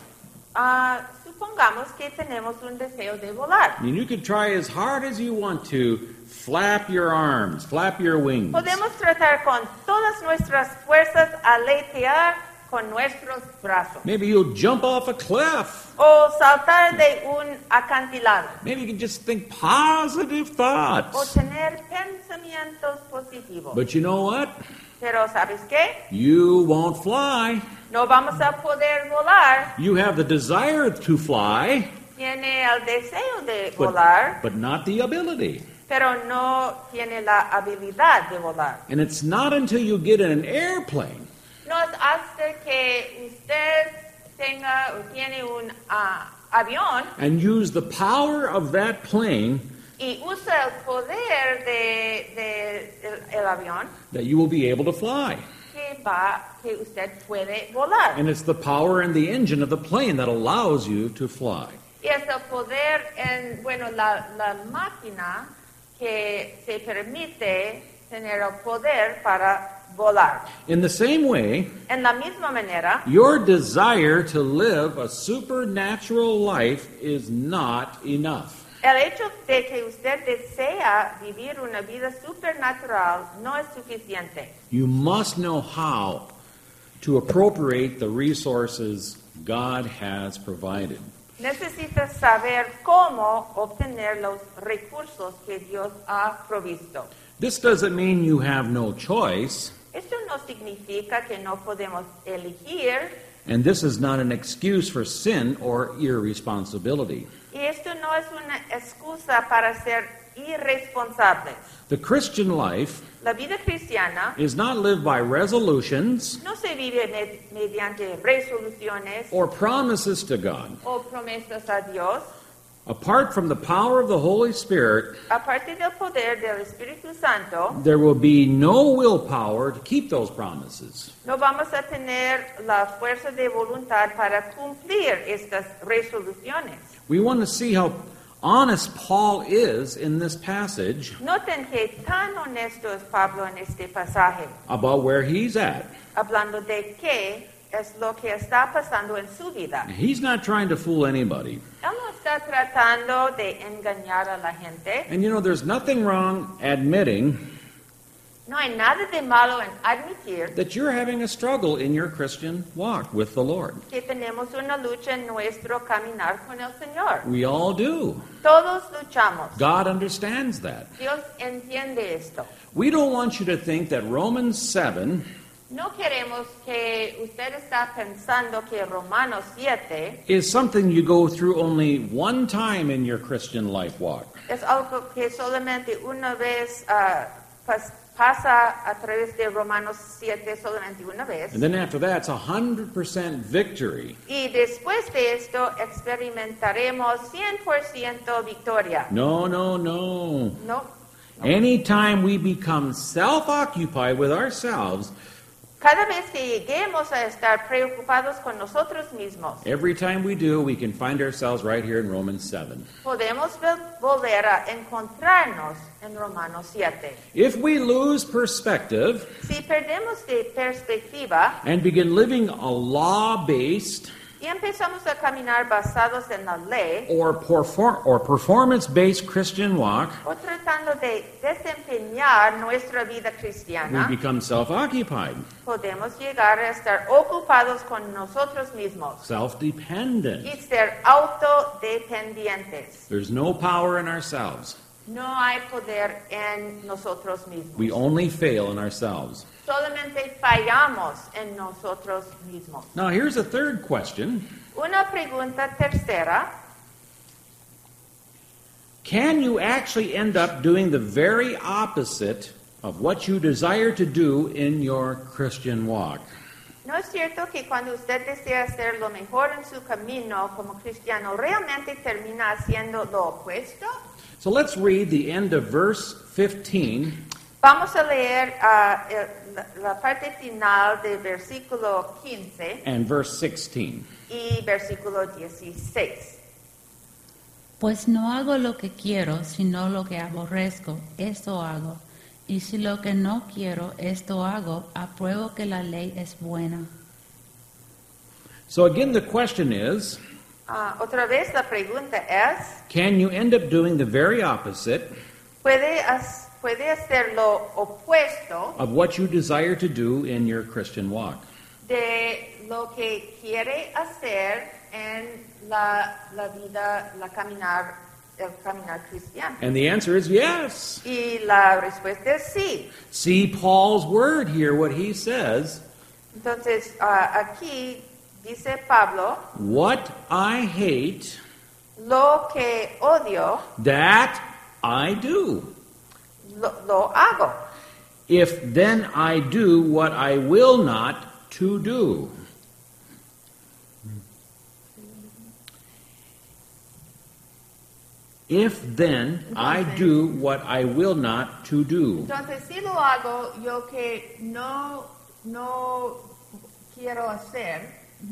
Ah, supongamos que tenemos un deseo de volar. and you could try as hard as you want to flap your arms, flap your wings. Podemos tratar con todas nuestras fuerzas aletear con nuestros brazos Maybe you'll jump off a cliff. o saltar de un acantilado Maybe you can just think positive o thoughts. tener pensamientos positivos. But you know what? Pero ¿sabes qué? You won't fly. No vamos a poder volar. You have the desire to fly, Tiene el deseo de but, volar, but not the ability. pero no tiene la habilidad de volar. And it's not until you get in an airplane No es hasta que usted tenga o tiene un ah, avión and use the power of that plane y usa el poder de, de el, el avión that you will be able to fly. que va que usted puede volar. And it's the power in the engine of the plane that allows you to fly. Y es el poder en, bueno, la, la máquina que se permite tener el poder para volar. In the same way, En la misma manera, your desire to live a supernatural life is not enough. el hecho de que usted desea vivir una vida supernatural no es suficiente. You must know how to appropriate the resources God has provided. Necesitas saber cómo obtener los recursos que Dios ha provisto. This doesn't mean you have no choice, Esto no significa que no podemos elegir, and this is not an excuse for sin or irresponsibility. y esto no es una excusa para ser irresponsables. The Christian life La vida cristiana is not lived by resolutions no se vive med- mediante resoluciones or promises to God. o promesas a Dios. Apart from the power of the Holy Spirit, Aparte del poder del Espíritu Santo, there will be no willpower to keep those promises. no vamos a tener la fuerza de voluntad para cumplir estas resoluciones. We want to see how honest Paul is in this passage Noten que tan honesto es Pablo en este pasaje, about where he's at. hablando de qué es lo que está pasando en su vida. He's not trying to fool anybody. Él no está tratando de engañar a la gente. And you know, there's nothing wrong admitting No hay nada de malo en admitir that you're having a struggle in your Christian walk with the Lord. que tenemos una lucha en nuestro caminar con el Señor. We all do. Todos luchamos. God understands that. Dios entiende esto. We don't want you to think that Romans seven No queremos que usted está pensando que Romanos siete is something you go through only one time in your Christian life walk. es algo que solamente una vez ah, pas- pasa a través de Romanos siete solamente una vez. And then after that, it's a hundred percent victory. Y después de esto experimentaremos cien por ciento victoria. No, no, no. No. Anytime we become self-occupied with ourselves, Cada vez que lleguemos a estar preocupados con nosotros mismos, every time we do, we can find ourselves right here in Romans seven. podemos vol- volver a encontrarnos en Romanos siete. If we lose perspective Si perdemos de perspectiva and begin living a law-based y empezamos a caminar basados en la ley or, perform- or performance-based Christian walk, o tratando de desempeñar nuestra vida we cristiana, become self-occupied, podemos llegar a estar ocupados con nosotros mismos self-dependent. y ser autodependientes. There's no power in ourselves. No hay poder en nosotros mismos. We only fail in ourselves. Solamente fallamos en nosotros mismos. Now, here's a third question. Una pregunta tercera. Can you actually end up doing the very opposite of what you desire to do in your Christian walk? ¿No es cierto que cuando usted desea hacer lo mejor en su camino como cristiano, realmente termina haciendo lo opuesto? So let's read the end of verse fifteen Vamos a leer ah, el- la, la parte final del versículo quince and verse sixteen. y versículo dieciséis. Pues no hago lo que quiero, sino lo que aborrezco, esto hago. Y si lo que no quiero, esto hago, apruebo que la ley es buena. So again, the question is, Ah, otra vez la pregunta es, can you end up doing the very opposite ¿puede, has- puede hacer lo opuesto of what you desire to do in your Christian walk? de lo que quiere hacer en la, la vida, la caminar, el caminar cristiano? And the answer is yes. Y la respuesta es sí. See Paul's word here, what he says. Entonces, ah, aquí dice Pablo, What I hate, lo que odio, that I do. lo, lo hago. If then I do what I will not to do. If then I do what I will not to do. Entonces, si lo hago, yo que no, no quiero hacer.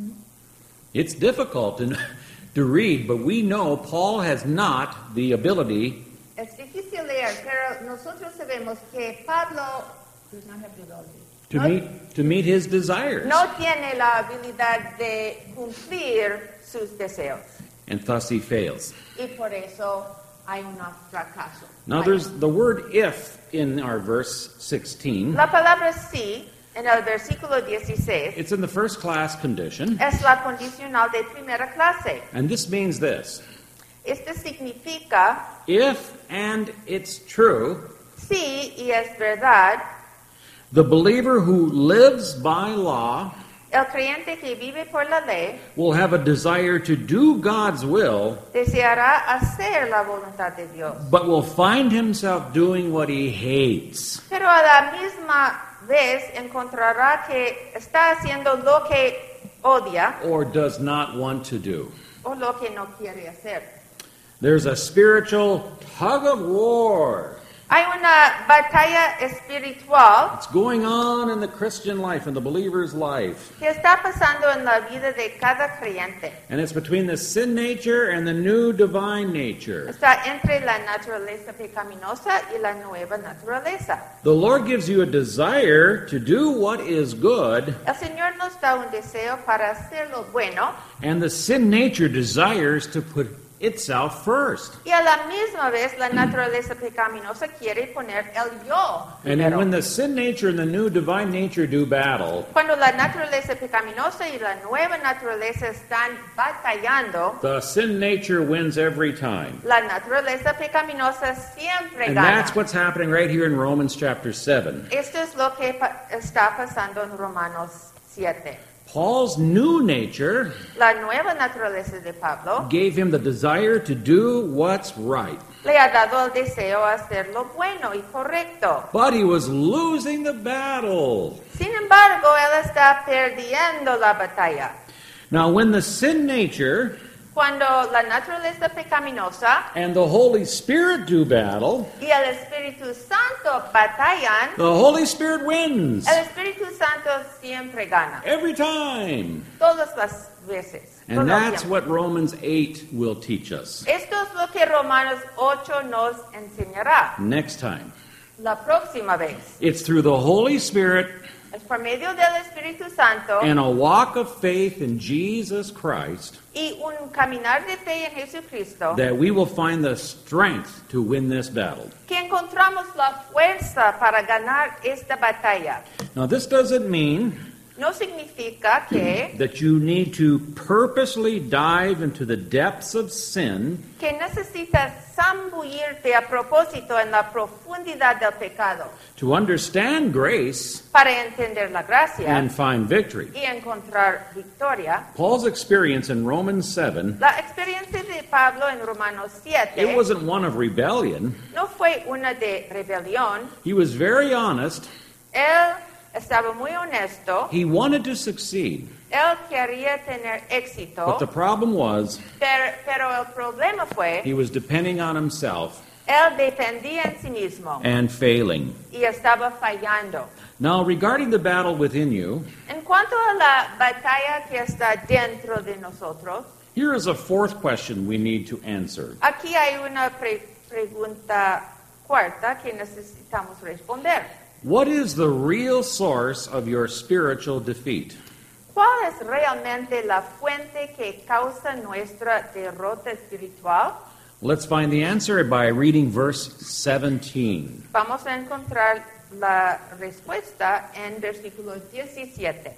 It's difficult to, to read, but we know Paul has not the ability Es difícil leer, pero nosotros sabemos que Pablo does not have the ability. to no, meet to meet his desires. no tiene la habilidad de cumplir sus deseos. And thus he fails. Y por eso hay un fracaso. Now there's the word if in our verse sixteen. La palabra sí en el versículo dieciséis It's in the first class condition. es la condicional de primera clase. And this means this. Este significa If and it's true, sí y es verdad, the believer who lives by law el creyente que vive por la ley will have a desire to do God's will, deseará hacer la voluntad de Dios, but will find himself doing what he hates. pero a la misma vez encontrará que está haciendo lo que odia Or does not want to do. o lo que no quiere hacer. There's a spiritual tug of war. Hay una batalla espiritual It's going on in the Christian life, in the believer's life. que está pasando en la vida de cada creyente. And it's between the sin nature and the new divine nature. Está entre la naturaleza pecaminosa y la nueva naturaleza. The Lord gives you a desire to do what is good, El Señor nos da un deseo para hacer lo bueno and the sin nature desires to put itself first. y a la misma vez la naturaleza pecaminosa quiere poner el yo And primero. when the sin nature and the new divine nature do battle, Cuando la naturaleza pecaminosa y la nueva naturaleza están batallando, the sin nature wins every time. la naturaleza pecaminosa siempre And gana. that's what's happening right here in Romans chapter seven. Esto es lo que pa- está pasando en Romanos siete. Paul's new nature La nueva naturaleza de Pablo gave him the desire to do what's right. le ha dado el deseo a hacer lo bueno y correcto. But he was losing the battle. Sin embargo, él está perdiendo la batalla. Now, when the sin nature Cuando la naturaleza pecaminosa and the Holy Spirit do battle, y el Espíritu Santo batallan, the Holy Spirit wins el Espíritu Santo siempre gana. every time. Todas las veces. todo And el that's tiempo. what Romans eight will teach us Esto es lo que Romanos ocho nos enseñará next time. la próxima vez. It's through the Holy Spirit Es por medio del Espíritu Santo and a walk of faith in Jesus Christ y un caminar de fe en Jesucristo that we will find the strength to win this battle. que encontramos la fuerza para ganar esta batalla. Now, this doesn't mean No significa que, that you need to purposely dive into the depths of sin que necesitas zambullirte a propósito en la profundidad del pecado to understand grace para entender la gracia and find victory. y encontrar victoria. Paul's experience in Romans seven, La experiencia de Pablo en Romanos siete it wasn't one of rebellion. no fue una de rebelión. He was very honest. Él estaba muy honesto. He wanted to succeed. Él quería tener éxito. But the problem was Pero, pero el problema fue, he was depending on himself él dependía en sí mismo and failing. y estaba fallando. Now, regarding the battle within you, En cuanto a la batalla que está dentro de nosotros, here is a fourth question we need to answer. aquí hay una pre- pregunta cuarta que necesitamos responder. What is the real source of your spiritual defeat? ¿Cuál es realmente la fuente que causa nuestra derrota espiritual? Let's find the answer by reading verse seventeen. Vamos a encontrar la respuesta en versículo diecisiete.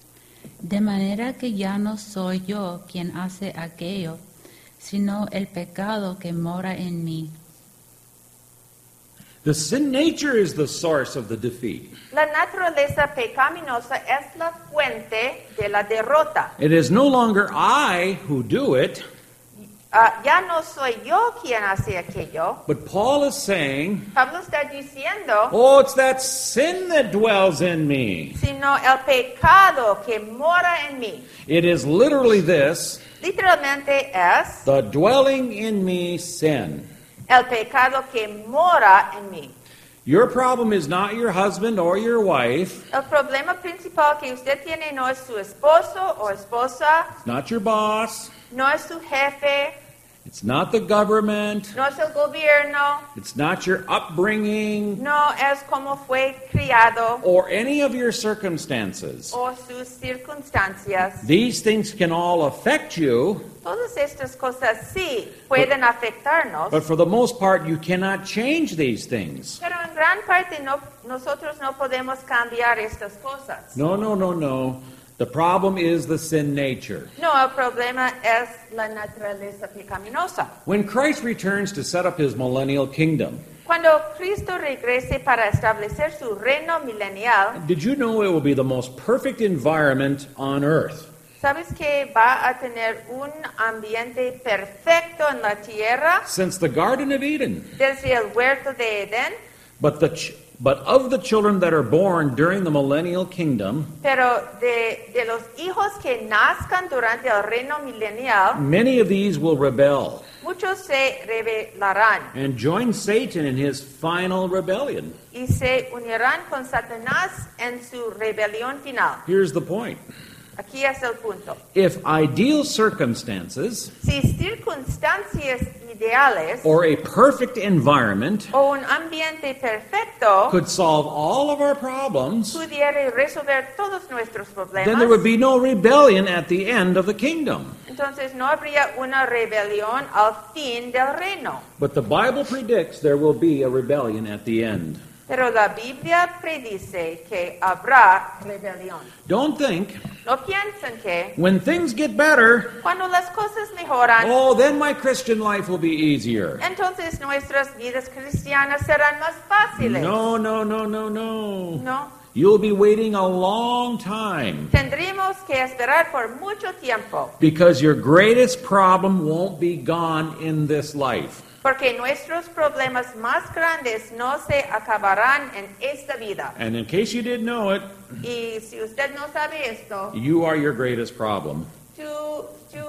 De manera que ya no soy yo quien hace aquello, sino el pecado que mora en mí. The sin nature is the source of the defeat. La naturaleza pecaminosa es la fuente de la derrota. It is no longer I who do it, ah, ya no soy yo quien hace aquello. But Paul is saying, Pablo está diciendo, oh, it's that sin that dwells in me. sino el pecado que mora en mí. It is literally this, Literalmente es the dwelling in me sin. el pecado que mora en mí. Your problem is not your husband or your wife. El problema principal que usted tiene no es su esposo o esposa, It's not your boss. no es su jefe, It's not the government. no es el gobierno, It's not your upbringing no es como fue criado or any of your circumstances. o sus circunstancias. These things can all affect you, Todas estas cosas sí pueden afectarnos, but for the most part, you cannot change these things. pero en gran parte no, nosotros no podemos cambiar estas cosas. No, no, no, no. The problem is the sin nature. No, el problema es la naturaleza pecaminosa. When Christ returns to set up his millennial kingdom, Cuando Cristo regrese para establecer su reino milenial, did you know it will be the most perfect environment on earth? ¿sabes que va a tener un ambiente perfecto en la tierra Since the Garden of Eden. desde el huerto de Edén? But the ch- but of the children that are born during the millennial kingdom, Pero de, de los hijos que nazcan durante el reino milenial, many of these will rebel muchos se rebelarán and join Satan in his final rebellion. y se unirán con Satanás en su rebelión final. Here's the point. Aquí es el punto. If ideal circumstances Si circunstancias ideales or a perfect environment o un ambiente perfecto could solve all of our problems, pudiera resolver todos nuestros then there would problemas, be no rebellion at the end of the kingdom. entonces no habría una rebelión al fin del reino. But the Bible predicts there will be a rebellion at the end. Pero la Biblia predice que habrá rebelión. Don't think No piensen que when things get better, cuando las cosas mejoran, oh, then my Christian life will be easier. entonces nuestras vidas cristianas serán más fáciles. No, no, no, no, no. No. You'll be waiting a long time Tendremos que esperar por mucho tiempo, because your greatest problem won't be gone in this life. porque nuestros problemas más grandes no se acabarán en esta vida. And in case you didn't know it, Y si usted no sabe esto, you are your greatest problem. tú, tú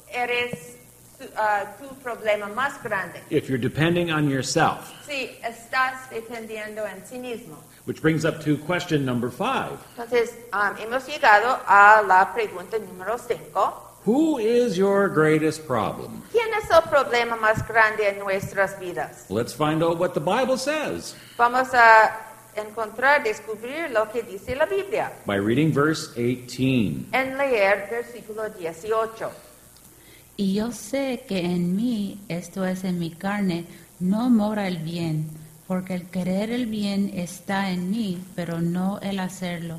eres tu, ah, tu problema más grande. If you're depending on yourself. Si estás dependiendo en sí mismo. Which brings up to question number five. Entonces, um, hemos llegado a la pregunta número cinco. Who is your greatest problem? ¿Quién es el problema más grande en nuestras vidas? Let's find out what the Bible says Vamos a encontrar, descubrir lo que dice la Biblia by reading verse eighteen. en leer versículo dieciocho. Y yo sé que en mí, esto es en mi carne, no mora el bien, porque el querer el bien está en mí, pero no el hacerlo.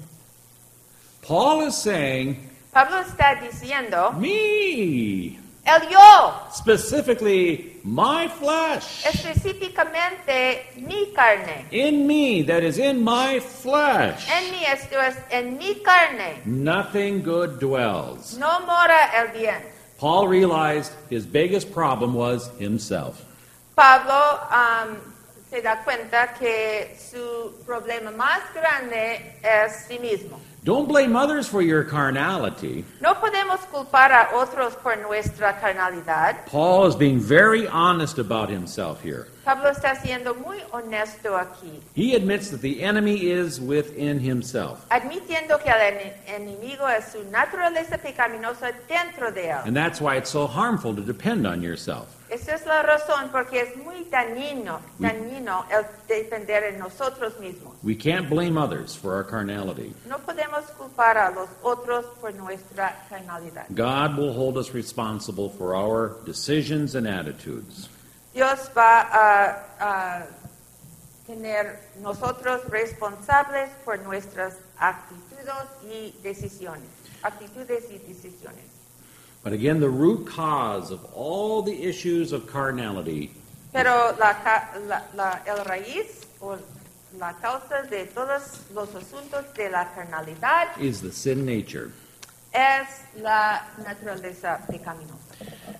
Paul is saying, Pablo está diciendo, me, el yo, specifically my flesh, específicamente mi carne. in me, that is in my flesh, En mí, esto es en mi carne. nothing good dwells. No mora el bien. Paul realized his biggest problem was himself. Pablo um, se da cuenta que su problema más grande es sí mismo. Don't blame others for your carnality. No podemos culpar a otros por nuestra carnalidad. Paul is being very honest about himself here. Pablo está siendo muy honesto aquí, He admits that the enemy is within himself. admitiendo que el ene- enemigo es su naturaleza pecaminosa dentro de él. And that's why it's so harmful to depend on yourself. Esa es la razón porque es muy dañino, dañino el depender en nosotros mismos. We can't blame others for our carnality. No podemos culpar a los otros por nuestra carnalidad. God will hold us responsible for our decisions and attitudes. Dios va a, a tener nosotros responsables por nuestras actitudes y decisiones. Actitudes y decisiones. But again, the root cause of all the issues of carnality Pero la, ca- la, la, el raíz o la causa de todos los asuntos de la carnalidad is the sin nature. es la naturaleza pecaminosa.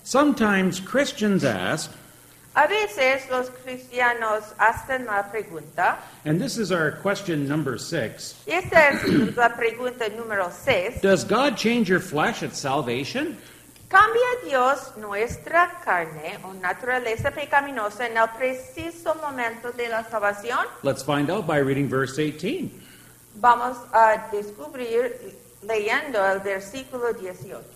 Sometimes Christians ask, A veces los cristianos hacen la pregunta, and this is our question number six, y esta es la pregunta número seis, does God change your flesh at salvation? ¿cambia Dios nuestra carne o naturaleza pecaminosa en el preciso momento de la salvación? Let's find out by reading verse eighteen. Vamos a descubrir leyendo el versículo dieciocho.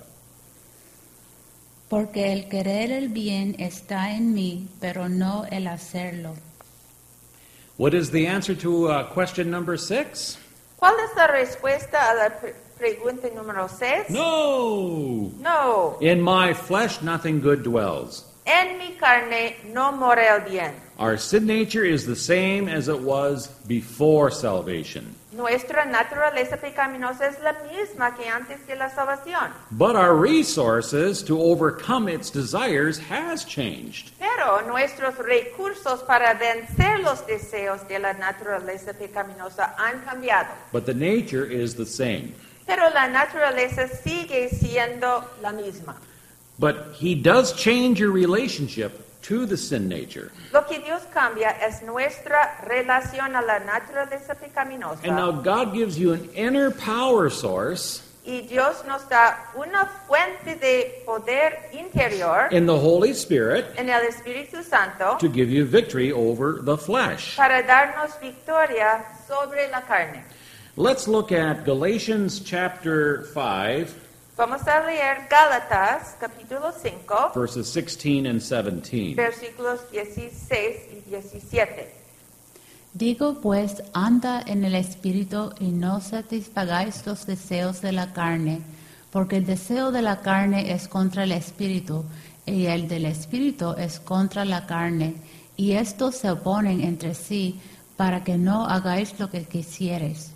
Porque el querer el bien está en mí, pero no el hacerlo. What is the answer to uh, question number six? ¿Cuál es la respuesta a la pre- pregunta número seis? No! No. In my flesh nothing good dwells. En mi carne no mora el bien. Our sin nature is the same as it was before salvation. Nuestra naturaleza pecaminosa es la misma que antes de la salvación. But our resources to overcome its desires has changed. Pero nuestros recursos para vencer los deseos de la naturaleza pecaminosa han cambiado. But the nature is the same. Pero la naturaleza sigue siendo la misma. But he does change your relationship to the sin nature. Lo que Dios cambia es nuestra relación a la naturaleza pecaminosa. And now God gives you an inner power source Y Dios nos da una fuente de poder interior in the Holy Spirit en el Espíritu Santo to give you victory over the flesh. para darnos victoria sobre la carne. Let's look at Galatians chapter five, Vamos a leer Gálatas capítulo cinco, verses sixteen and seventeen. versículos dieciséis y diecisiete. Digo pues, anda en el Espíritu y no satisfagáis los deseos de la carne, porque el deseo de la carne es contra el Espíritu, y el del Espíritu es contra la carne, y estos se oponen entre sí, para que no hagáis lo que quisieres.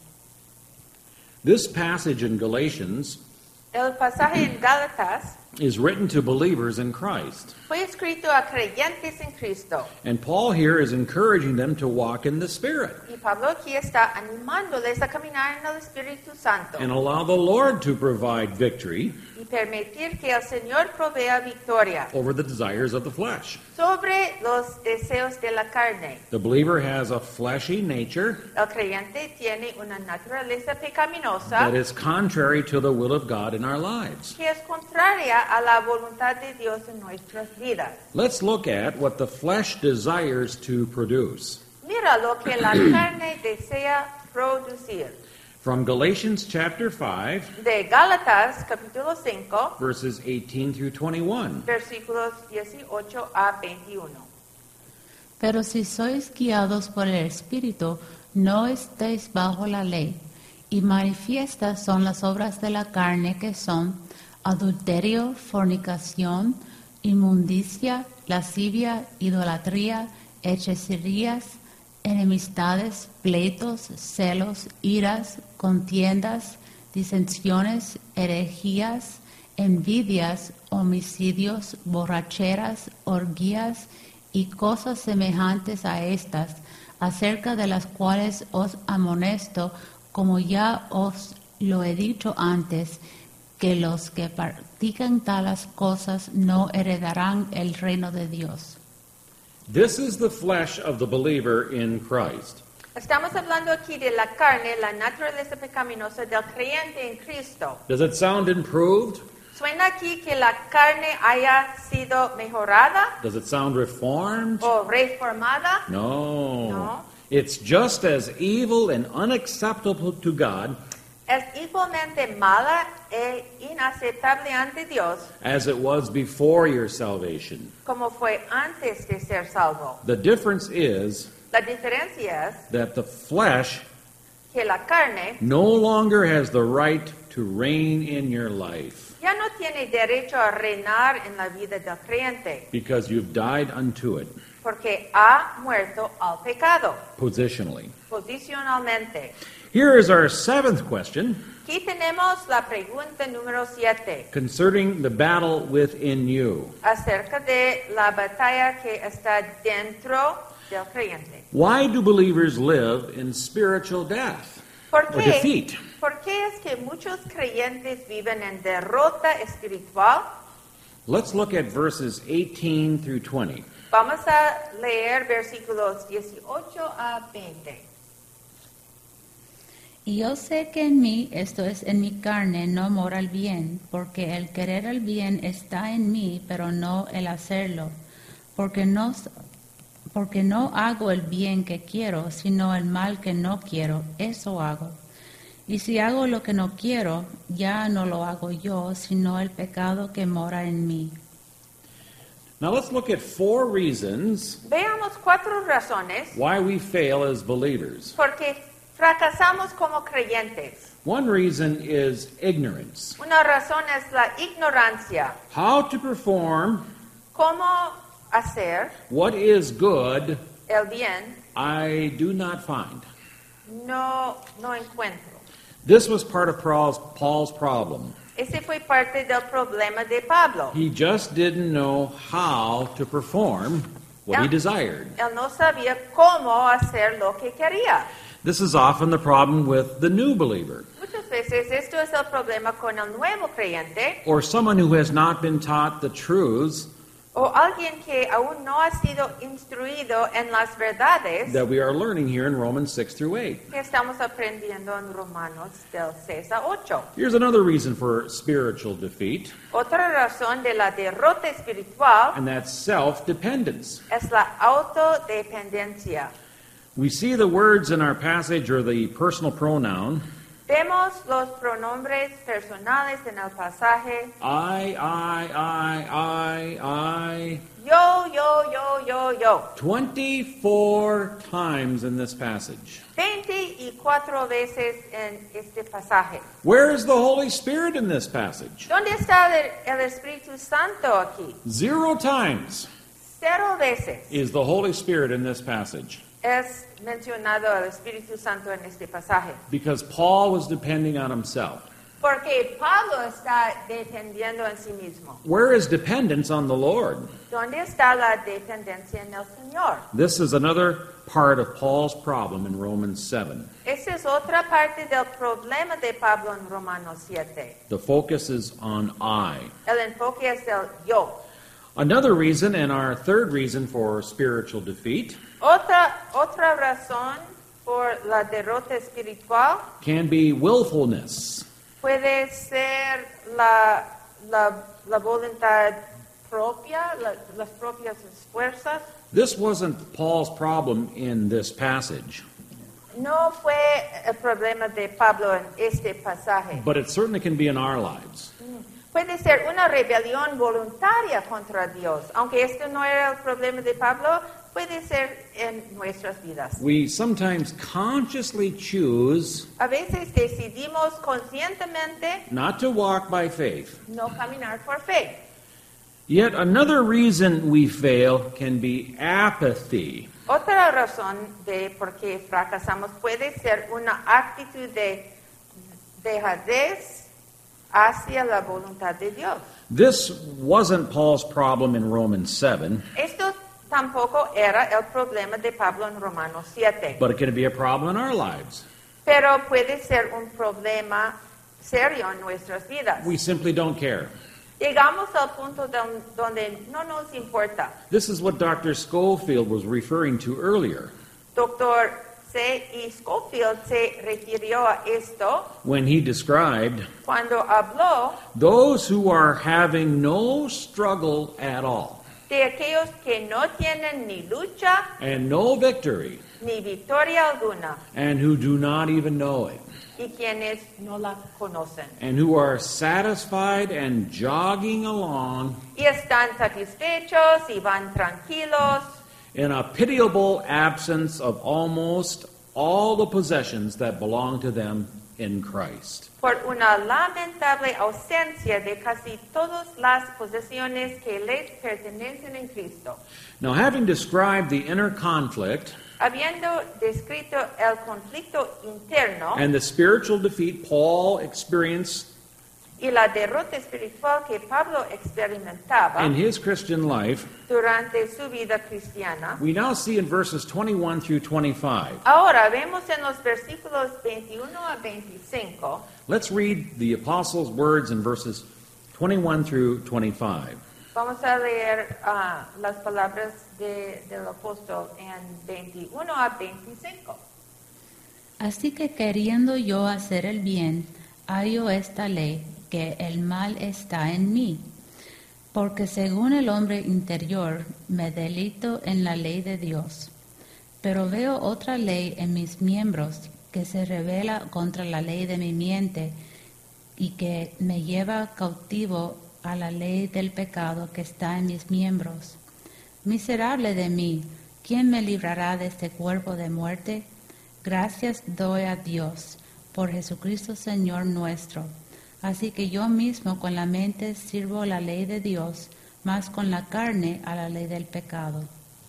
This passage in Galatians El pasaje en Gálatas is written to believers in Christ. fue escrito a creyentes en Cristo. And Paul here is encouraging them to walk in the Spirit Y Pablo aquí está animándoles a caminar en el Espíritu Santo and allow the Lord to provide victory y permitir que el Señor provea victoria over the desires of the flesh. sobre los deseos de la carne. The believer has a fleshy nature El creyente tiene una naturaleza pecaminosa that is contrary to the will of God in our lives. que es contraria a la voluntad de Dios en nuestras vidas. Let's look at what the flesh desires to produce. Mira lo que la carne desea producir. From Galatians chapter five, De Gálatas capítulo cinco, verses eighteen through twenty-one. versículos dieciocho a veintiuno. Pero si sois guiados por el Espíritu, no estéis bajo la ley. Y manifiestas son las obras de la carne, que son adulterio, fornicación, inmundicia, lascivia, idolatría, hechicerías, enemistades, pleitos, celos, iras, contiendas, disensiones, herejías, envidias, homicidios, borracheras, orgías y cosas semejantes a estas, acerca de las cuales os amonesto, como ya os lo he dicho antes, que los que practican tales cosas no heredarán el reino de Dios. This is the flesh of the believer in Christ. Estamos hablando aquí de la carne, la naturaleza pecaminosa del creyente en Cristo. Does it sound improved? ¿Suena aquí que la carne haya sido mejorada Does it sound reformed? o reformada? No. No. It's just as evil and unacceptable to God Es igualmente mala e inaceptable ante Dios as it was before your salvation. como fue antes de ser salvo. The difference is La diferencia es that the flesh que la carne no longer has the right to reign in your life ya no tiene derecho a reinar en la vida del creyente because you've died unto it porque ha muerto al pecado, positionally. posicionalmente. Here is our seventh question Aquí tenemos la pregunta número siete concerning the battle within you. acerca de la batalla que está dentro del creyente. Why do believers live in spiritual death ¿Por or qué? defeat? ¿Por qué es que muchos creyentes viven en derrota espiritual? Let's look at verses eighteen through twenty. Vamos a leer versículos dieciocho a veinte. Y yo sé que en mí, esto es en mi carne, no mora el bien, porque el querer el bien está en mí, pero no el hacerlo, porque no, porque no hago el bien que quiero, sino el mal que no quiero, eso hago. Y si hago lo que no quiero, ya no lo hago yo, sino el pecado que mora en mí. Now let's look at four reasons Veamos cuatro razones why we fail as believers. porque fracasamos como creyentes. One reason is ignorance. Una razón es la ignorancia. How to perform ¿Cómo hacer what is good, el bien? I do not find. No, no encuentro. This was part of Paul's, Paul's problem. Ese fue parte del problema de Pablo. He just didn't know how to perform what he Yeah. desired. Él no sabía cómo hacer lo que quería. This is often the problem with the new believer, Muchas veces esto es el problema con el nuevo creyente or someone who has not been taught the truths o alguien que aún no ha sido instruido en las verdades that we are learning here in Romans six through eight. que estamos aprendiendo en Romanos del seis a ocho. Here's another reason for spiritual defeat, Otra razón de la derrota espiritual and that's self-dependence. es la autodependencia. We see the words in our passage, or the personal pronoun, Vemos los pronombres personales en el pasaje. I, I, I, I, I, Yo, yo, yo, yo, yo. twenty-four times in this passage. veinticuatro veces en este pasaje. Where is the Holy Spirit in this passage? ¿Dónde está el, el Espíritu Santo aquí? Zero times Cero veces is the Holy Spirit in this passage, es mencionado el Espíritu Santo en este pasaje. because Paul was depending on himself. Porque Pablo está dependiendo en sí mismo. Where is dependence on the Lord? ¿Dónde está la dependencia en el Señor? This is another part of Paul's problem in Romans seven. Esa es otra parte del problema de Pablo en Romanos siete. The focus is on I. El enfoque es el yo. Another reason, and our third reason for spiritual defeat, Otra, otra razón por la derrota espiritual can be willfulness. puede ser la, la, la voluntad propia, la- las propias fuerzas. This wasn't Paul's problem in this passage, No fue el problema de Pablo en este pasaje. but it certainly can be in our lives. Puede ser una rebelión voluntaria contra Dios. Aunque esto no era el problema de Pablo, puede ser en nuestras vidas. We sometimes consciously choose A veces decidimos conscientemente not to walk by faith. no caminar por fe. Yet another reason we fail can be apathy. Otra razón de por qué fracasamos puede ser una actitud de dejadez hacia la voluntad de Dios. This wasn't Paul's problem in Romans seven, Esto tampoco era el problema de Pablo en Romanos siete, but it can be a problem in our lives. pero puede ser un problema serio en nuestras vidas. We simply don't care. Llegamos al punto don- donde no nos importa. This is what Doctor Schofield was referring to earlier Doctor C. E. Schofield se refirió a esto when he described cuando habló those who are having no struggle at all de aquellos que no tienen ni lucha and no victory ni victoria alguna and who do not even know it y quienes no la conocen. and who are satisfied and jogging along Y están satisfechos y van tranquilos in a pitiable absence of almost all the possessions that belong to them in Christ. por una lamentable ausencia de casi todas las posesiones que les pertenecen en Cristo. Now, having described the inner conflict Habiendo descrito el conflicto interno and the spiritual defeat Paul experienced y la derrota espiritual que Pablo experimentaba in his Christian life, durante su vida cristiana, we now see in verses twenty-one through twenty-five. ahora vemos en los versículos veintiuno a veinticinco. Let's read the apostles' words in verses twenty-one through twenty-five. Vamos a leer ah, las palabras de, del apóstol en veintiuno a veinticinco. Así que queriendo yo hacer el bien, hallo esta ley, que el mal está en mí. Porque según el hombre interior me delito en la ley de Dios. Pero veo otra ley en mis miembros, que se rebela contra la ley de mi mente, y que me lleva cautivo a la ley del pecado que está en mis miembros. Miserable de mí, ¿quién me librará de este cuerpo de muerte? Gracias doy a Dios por Jesucristo Señor nuestro. Así que yo mismo con la mente sirvo la ley de Dios, mas con la carne a la ley del pecado.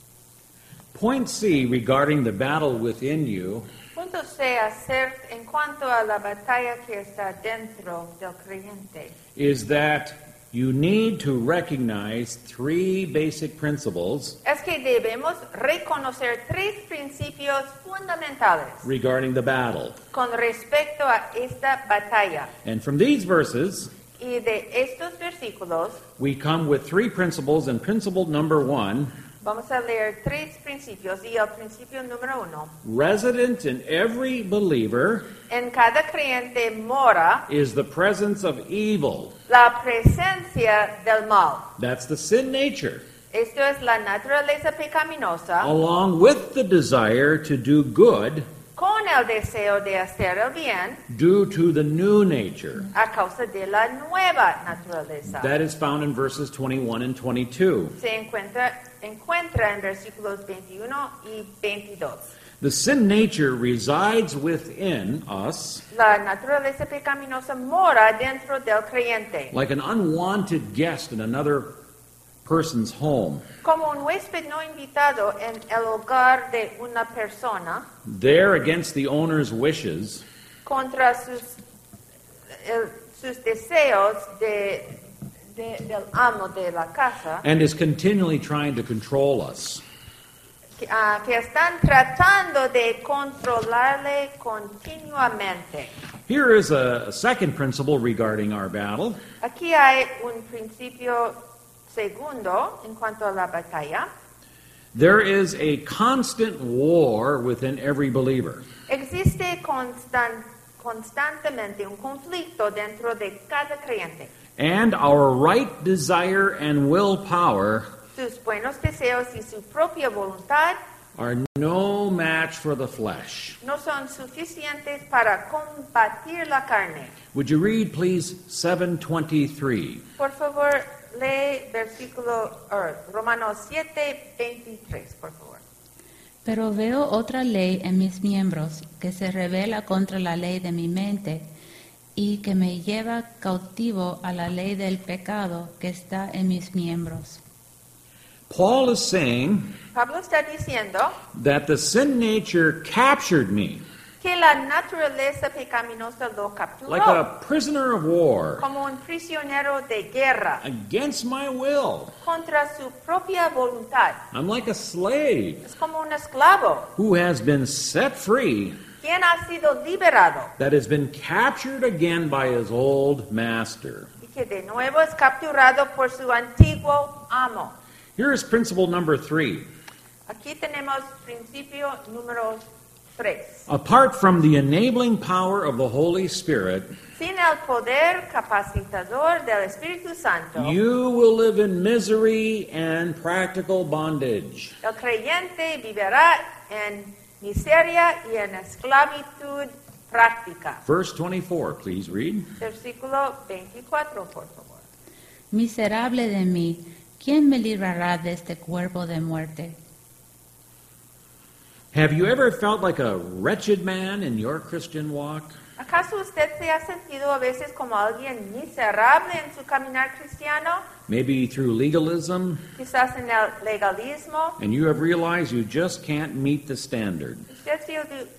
Point C regarding the battle within you Punto C, hacer en cuanto a la batalla que está dentro del creyente. is that you need to recognize three basic principles Es que debemos reconocer tres principios fundamentales regarding the battle. con respecto a esta batalla. And from these verses, Y de estos versículos we come with three principles, and principle number one, vamos a leer tres principios. Y el principio número uno, resident in every believer en cada creyente mora is the presence of evil. la presencia del mal. That's the sin nature, Esto es la naturaleza pecaminosa along with the desire to do good con el deseo de hacer el bien due to the new nature. a causa de la nueva naturaleza. That is found in verses twenty-one and twenty-two. Se encuentra, encuentra en versículos veintiuno y veintidós. The sin nature resides within us La naturaleza pecaminosa mora dentro del creyente, like an unwanted guest in another person's home. como un huésped no invitado en el hogar de una persona, There, against the owner's wishes, contra sus, el- sus deseos de, de- del amo de la casa, and is continually trying to control us. que, ah, que están tratando de controlarle continuamente. Here is a second principle regarding our battle. Aquí hay un principio segundo en cuanto a la batalla. There is a constant war within every believer. Existe constan- constantemente un conflicto dentro de cada creyente. And our right desire and willpower Sus buenos deseos y su propia voluntad are no match for the flesh. no son suficientes para combatir la carne. Would you read, please, seven twenty-three? Por favor, lee versículo or, Romanos siete veintitrés, por favor. Pero veo otra ley en mis miembros, que se rebela contra la ley de mi mente, y que me lleva cautivo a la ley del pecado que está en mis miembros. Paul is saying Pablo está diciendo that the sin nature captured me que la naturaleza pecaminosa lo capturó like a prisoner of war como un prisionero de guerra against my will. contra su propia voluntad. I'm like a slave Es como un esclavo who has been set free, quien ha sido liberado that has been captured again by his old master. y que de nuevo es capturado por su antiguo amo. Here is principle number three. Aquí tenemos principio número tres. Apart from the enabling power of the Holy Spirit, Sin el poder capacitador del Espíritu Santo, you will live in misery and practical bondage. el creyente vivirá en miseria y en esclavitud práctica. Verse twenty-four, please read. Versículo veinticuatro, por favor. Miserable de mí, ¿quién me librará de este cuerpo de muerte? Have you ever felt like a wretched man in your Christian walk? ¿Acaso usted se ha sentido a veces como alguien miserable en su caminar cristiano? Maybe through legalism, Quizás en el legalismo. and you have realized you just can't meet the standard. Usted se,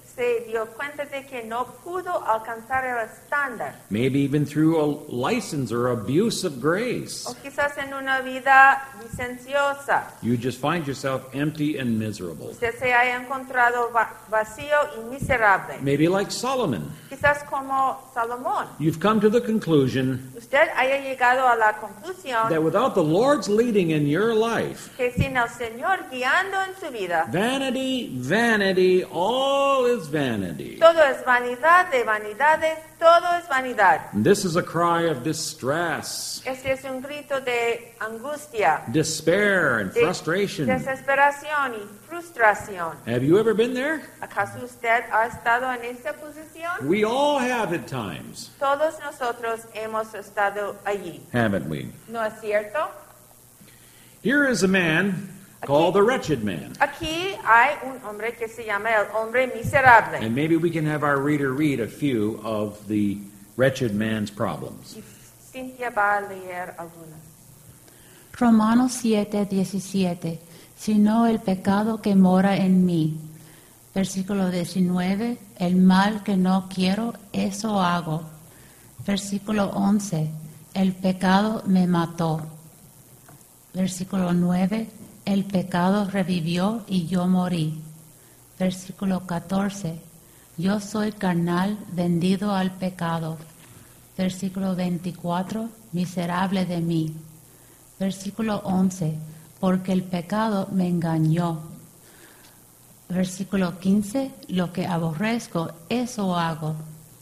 se dio cuenta de que no pudo alcanzar el estándar. Maybe even through a license or abuse of grace. O quizás en una vida licenciosa. You just find yourself empty and miserable. Usted se haya encontrado va- vacío y miserable. Maybe like Solomon. Quizás como Salomón. You've come to the conclusion Usted haya llegado a la conclusión that without the Lord's leading in your life, que sin el Señor guiando en su vida, vanity, vanity, all is vanity. todo es vanidad de vanidades, todo es vanidad. And this is a cry of distress, Este es un grito de angustia, despair, and de frustration. desesperación y frustración. Have you ever been there? ¿Acaso usted ha estado en esta posición? We all have at times, Todos nosotros hemos estado allí, haven't we? ¿no es cierto? Here is a man called the wretched man. Aquí hay un hombre que se llama el hombre miserable. And maybe we can have our reader read a few of the wretched man's problems. Y Cintia va a leer algunas. Romanos siete, diecisiete. Sino el pecado que mora en mí. Versículo diecinueve. El mal que no quiero, eso hago. Versículo once. El pecado me mató. Versículo nueve. El pecado revivió y yo morí. Versículo catorce. Yo soy carnal, vendido al pecado. Versículo veinticuatro. Miserable de mí. Versículo once. Porque el pecado me engañó. Versículo quince. Lo que aborrezco, eso hago.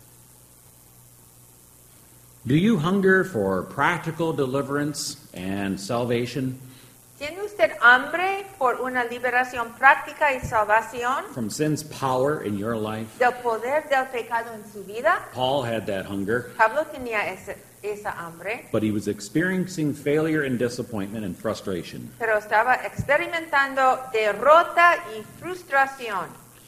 Do you hunger for practical deliverance and salvation ¿Tiene usted hambre por una liberación práctica y salvación from sin's power in your life? del poder del pecado en su vida? Paul had that hunger, Pablo tenía ese, esa hambre, but he was experiencing failure and disappointment and frustration. pero estaba experimentando derrota y frustración.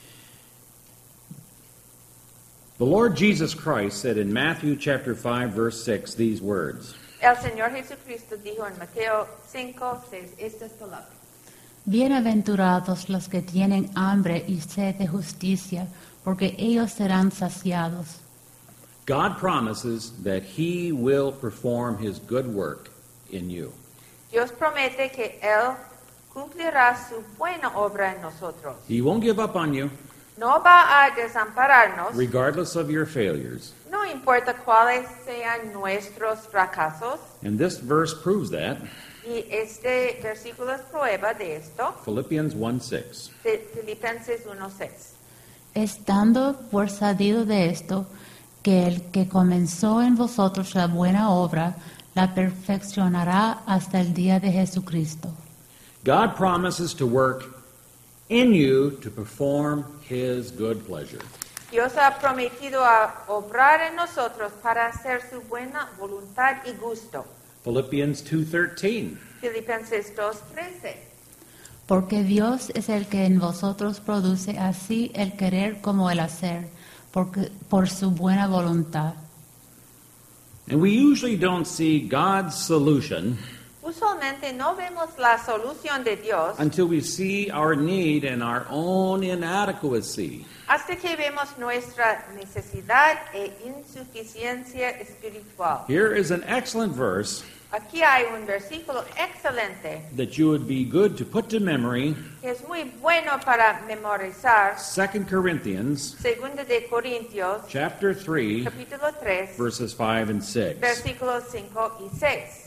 The Lord Jesus Christ said in Matthew chapter five verse six these words, El Señor Jesucristo dijo en Mateo cinco, seis estas palabras. Bienaventurados los que tienen hambre y sed de justicia, porque ellos serán saciados. God promises that he will perform his good work in you. Dios promete que Él cumplirá su buena obra en nosotros. He won't give up on you, No va a desampararnos, regardless of your failures. no importa cuáles sean nuestros fracasos. And this verse proves that. Y este versículo es prueba de esto, Philippians one six. de Filipenses uno seis. Estando persuadido de esto, que el que comenzó en vosotros la buena obra, la perfeccionará hasta el día de Jesucristo. God promises to work in you to perform his good pleasure. Dios ha prometido a obrar en nosotros para hacer su buena voluntad y gusto. Philippians two thirteen. Filipenses dos trece. Porque Dios es el que en vosotros produce así el querer como el hacer, porque, por su buena voluntad. And we usually don't see God's solution Usualmente no vemos la solución de Dios until we see our need and our own inadequacy. hasta que vemos nuestra necesidad e insuficiencia espiritual. Here is an excellent verse Aquí hay un versículo excelente that you would be good to put to memory, que es muy bueno para memorizar. Second Corinthians Segunda de Corintios, chapter three, capítulo tres, verses five and six. versículos cinco y seis.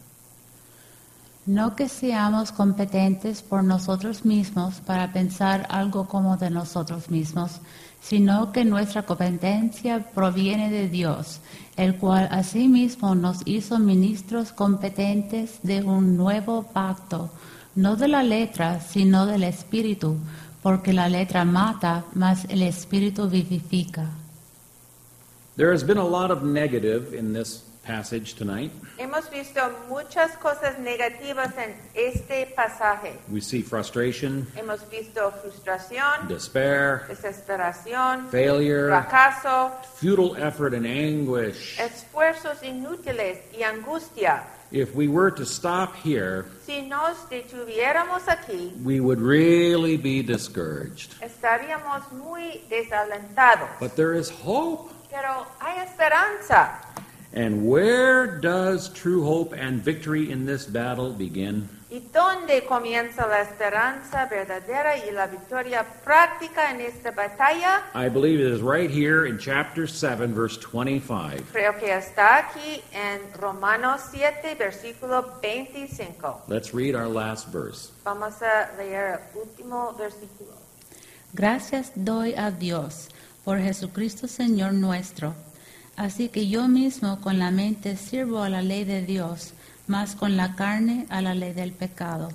No que seamos competentes por nosotros mismos para pensar algo como de nosotros mismos, sino que nuestra competencia proviene de Dios, el cual asimismo nos hizo ministros competentes de un nuevo pacto, no de la letra, sino del Espíritu, porque la letra mata, mas el Espíritu vivifica. There has been a lot of negative in this passage tonight. Hemos visto muchas cosas negativas en este pasaje. We see frustration, Hemos visto frustración, despair, desesperación, failure, fracaso, futile effort, and anguish. esfuerzos inútiles y angustia. If we were to stop here, Si nos detuviéramos aquí, we would really be discouraged. estaríamos muy desalentados. But there is hope. Pero hay esperanza. And where does true hope and victory in this battle begin? ¿Y dónde comienza la esperanza verdadera y la victoria práctica en esta batalla? I believe it is right here in chapter seven, verse twenty-five. Creo que está aquí en Romanos siete, versículo veinticinco. Let's read our last verse. Vamos a leer el último versículo. Gracias doy a Dios por Jesucristo Señor nuestro. Así que yo mismo con la mente sirvo a la ley de Dios, mas con la carne a la ley del pecado.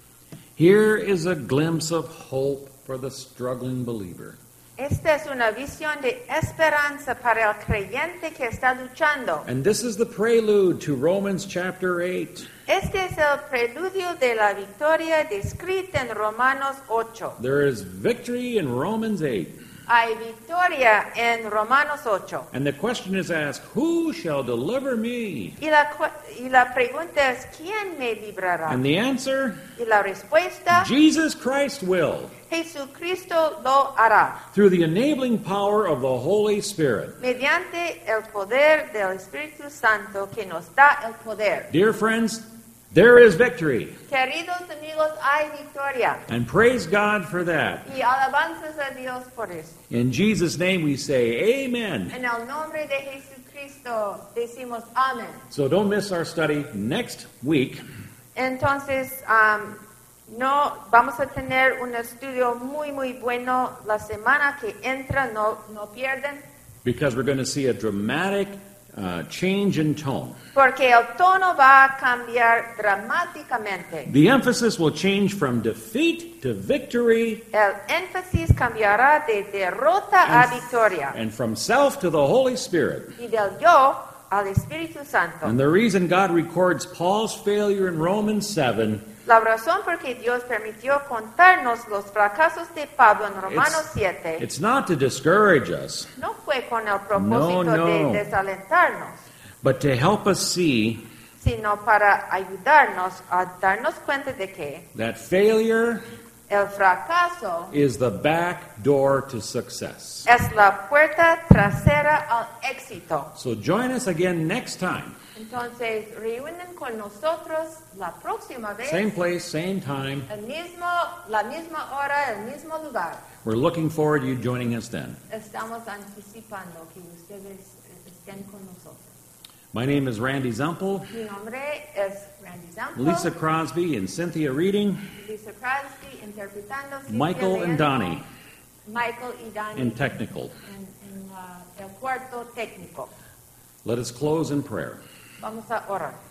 Here is a glimpse of hope for the struggling believer. Esta es una visión de esperanza para el creyente que está luchando. And this is the prelude to Romans chapter eight. Este es el preludio de la victoria descrita en Romanos ocho. There is victory in Romans eight. Hay victoria en Romanos ocho. And the question is asked, who shall deliver me? Y la, cu- y la pregunta es, ¿quién me librará? And the answer, Y la respuesta, Jesus Christ will, Jesucristo lo hará, through the enabling power of the Holy Spirit. mediante el poder del Espíritu Santo que nos da el poder. Dear friends, there is victory. Queridos amigos, hay victoria. And praise God for that. Y alabanzas a Dios por eso. In Jesus' name we say amen. En el nombre de Jesucristo decimos amén. So don't miss our study next week. Entonces, um, no vamos a tener un estudio muy, muy bueno la semana que entra. No, no pierden. Because we're going to see a dramatic uh, change in tone. Porque el tono va a cambiar dramáticamente. The emphasis will change from defeat to victory El énfasis cambiará de derrota a victoria. and from self to the Holy Spirit. Y del yo al Espíritu Santo. And the reason God records Paul's failure in Romans seven, La razón por que Dios permitió contarnos los fracasos de Pablo en Romanos siete it's not to discourage us, no fue con el propósito No, no. de desalentarnos, but to help us see sino para ayudarnos a darnos cuenta de que that failure el fracaso is the back door to success. es la puerta trasera al éxito. So join us again next time. Entonces, reúnen con nosotros la próxima vez, Same place, same time. el mismo, la misma hora, el mismo lugar. We're looking forward to you joining us then. Estamos anticipando que ustedes estén con nosotros. My name is Randy Zumpel. Mi nombre es Randy Zampo. Lisa Crosby and Cynthia reading, Lisa Crosby interpretando. Cynthia Michael and leendo, Donnie Michael y Donnie in technical. en, en, uh, el cuarto técnico. Let us close in prayer. Vamos a orar.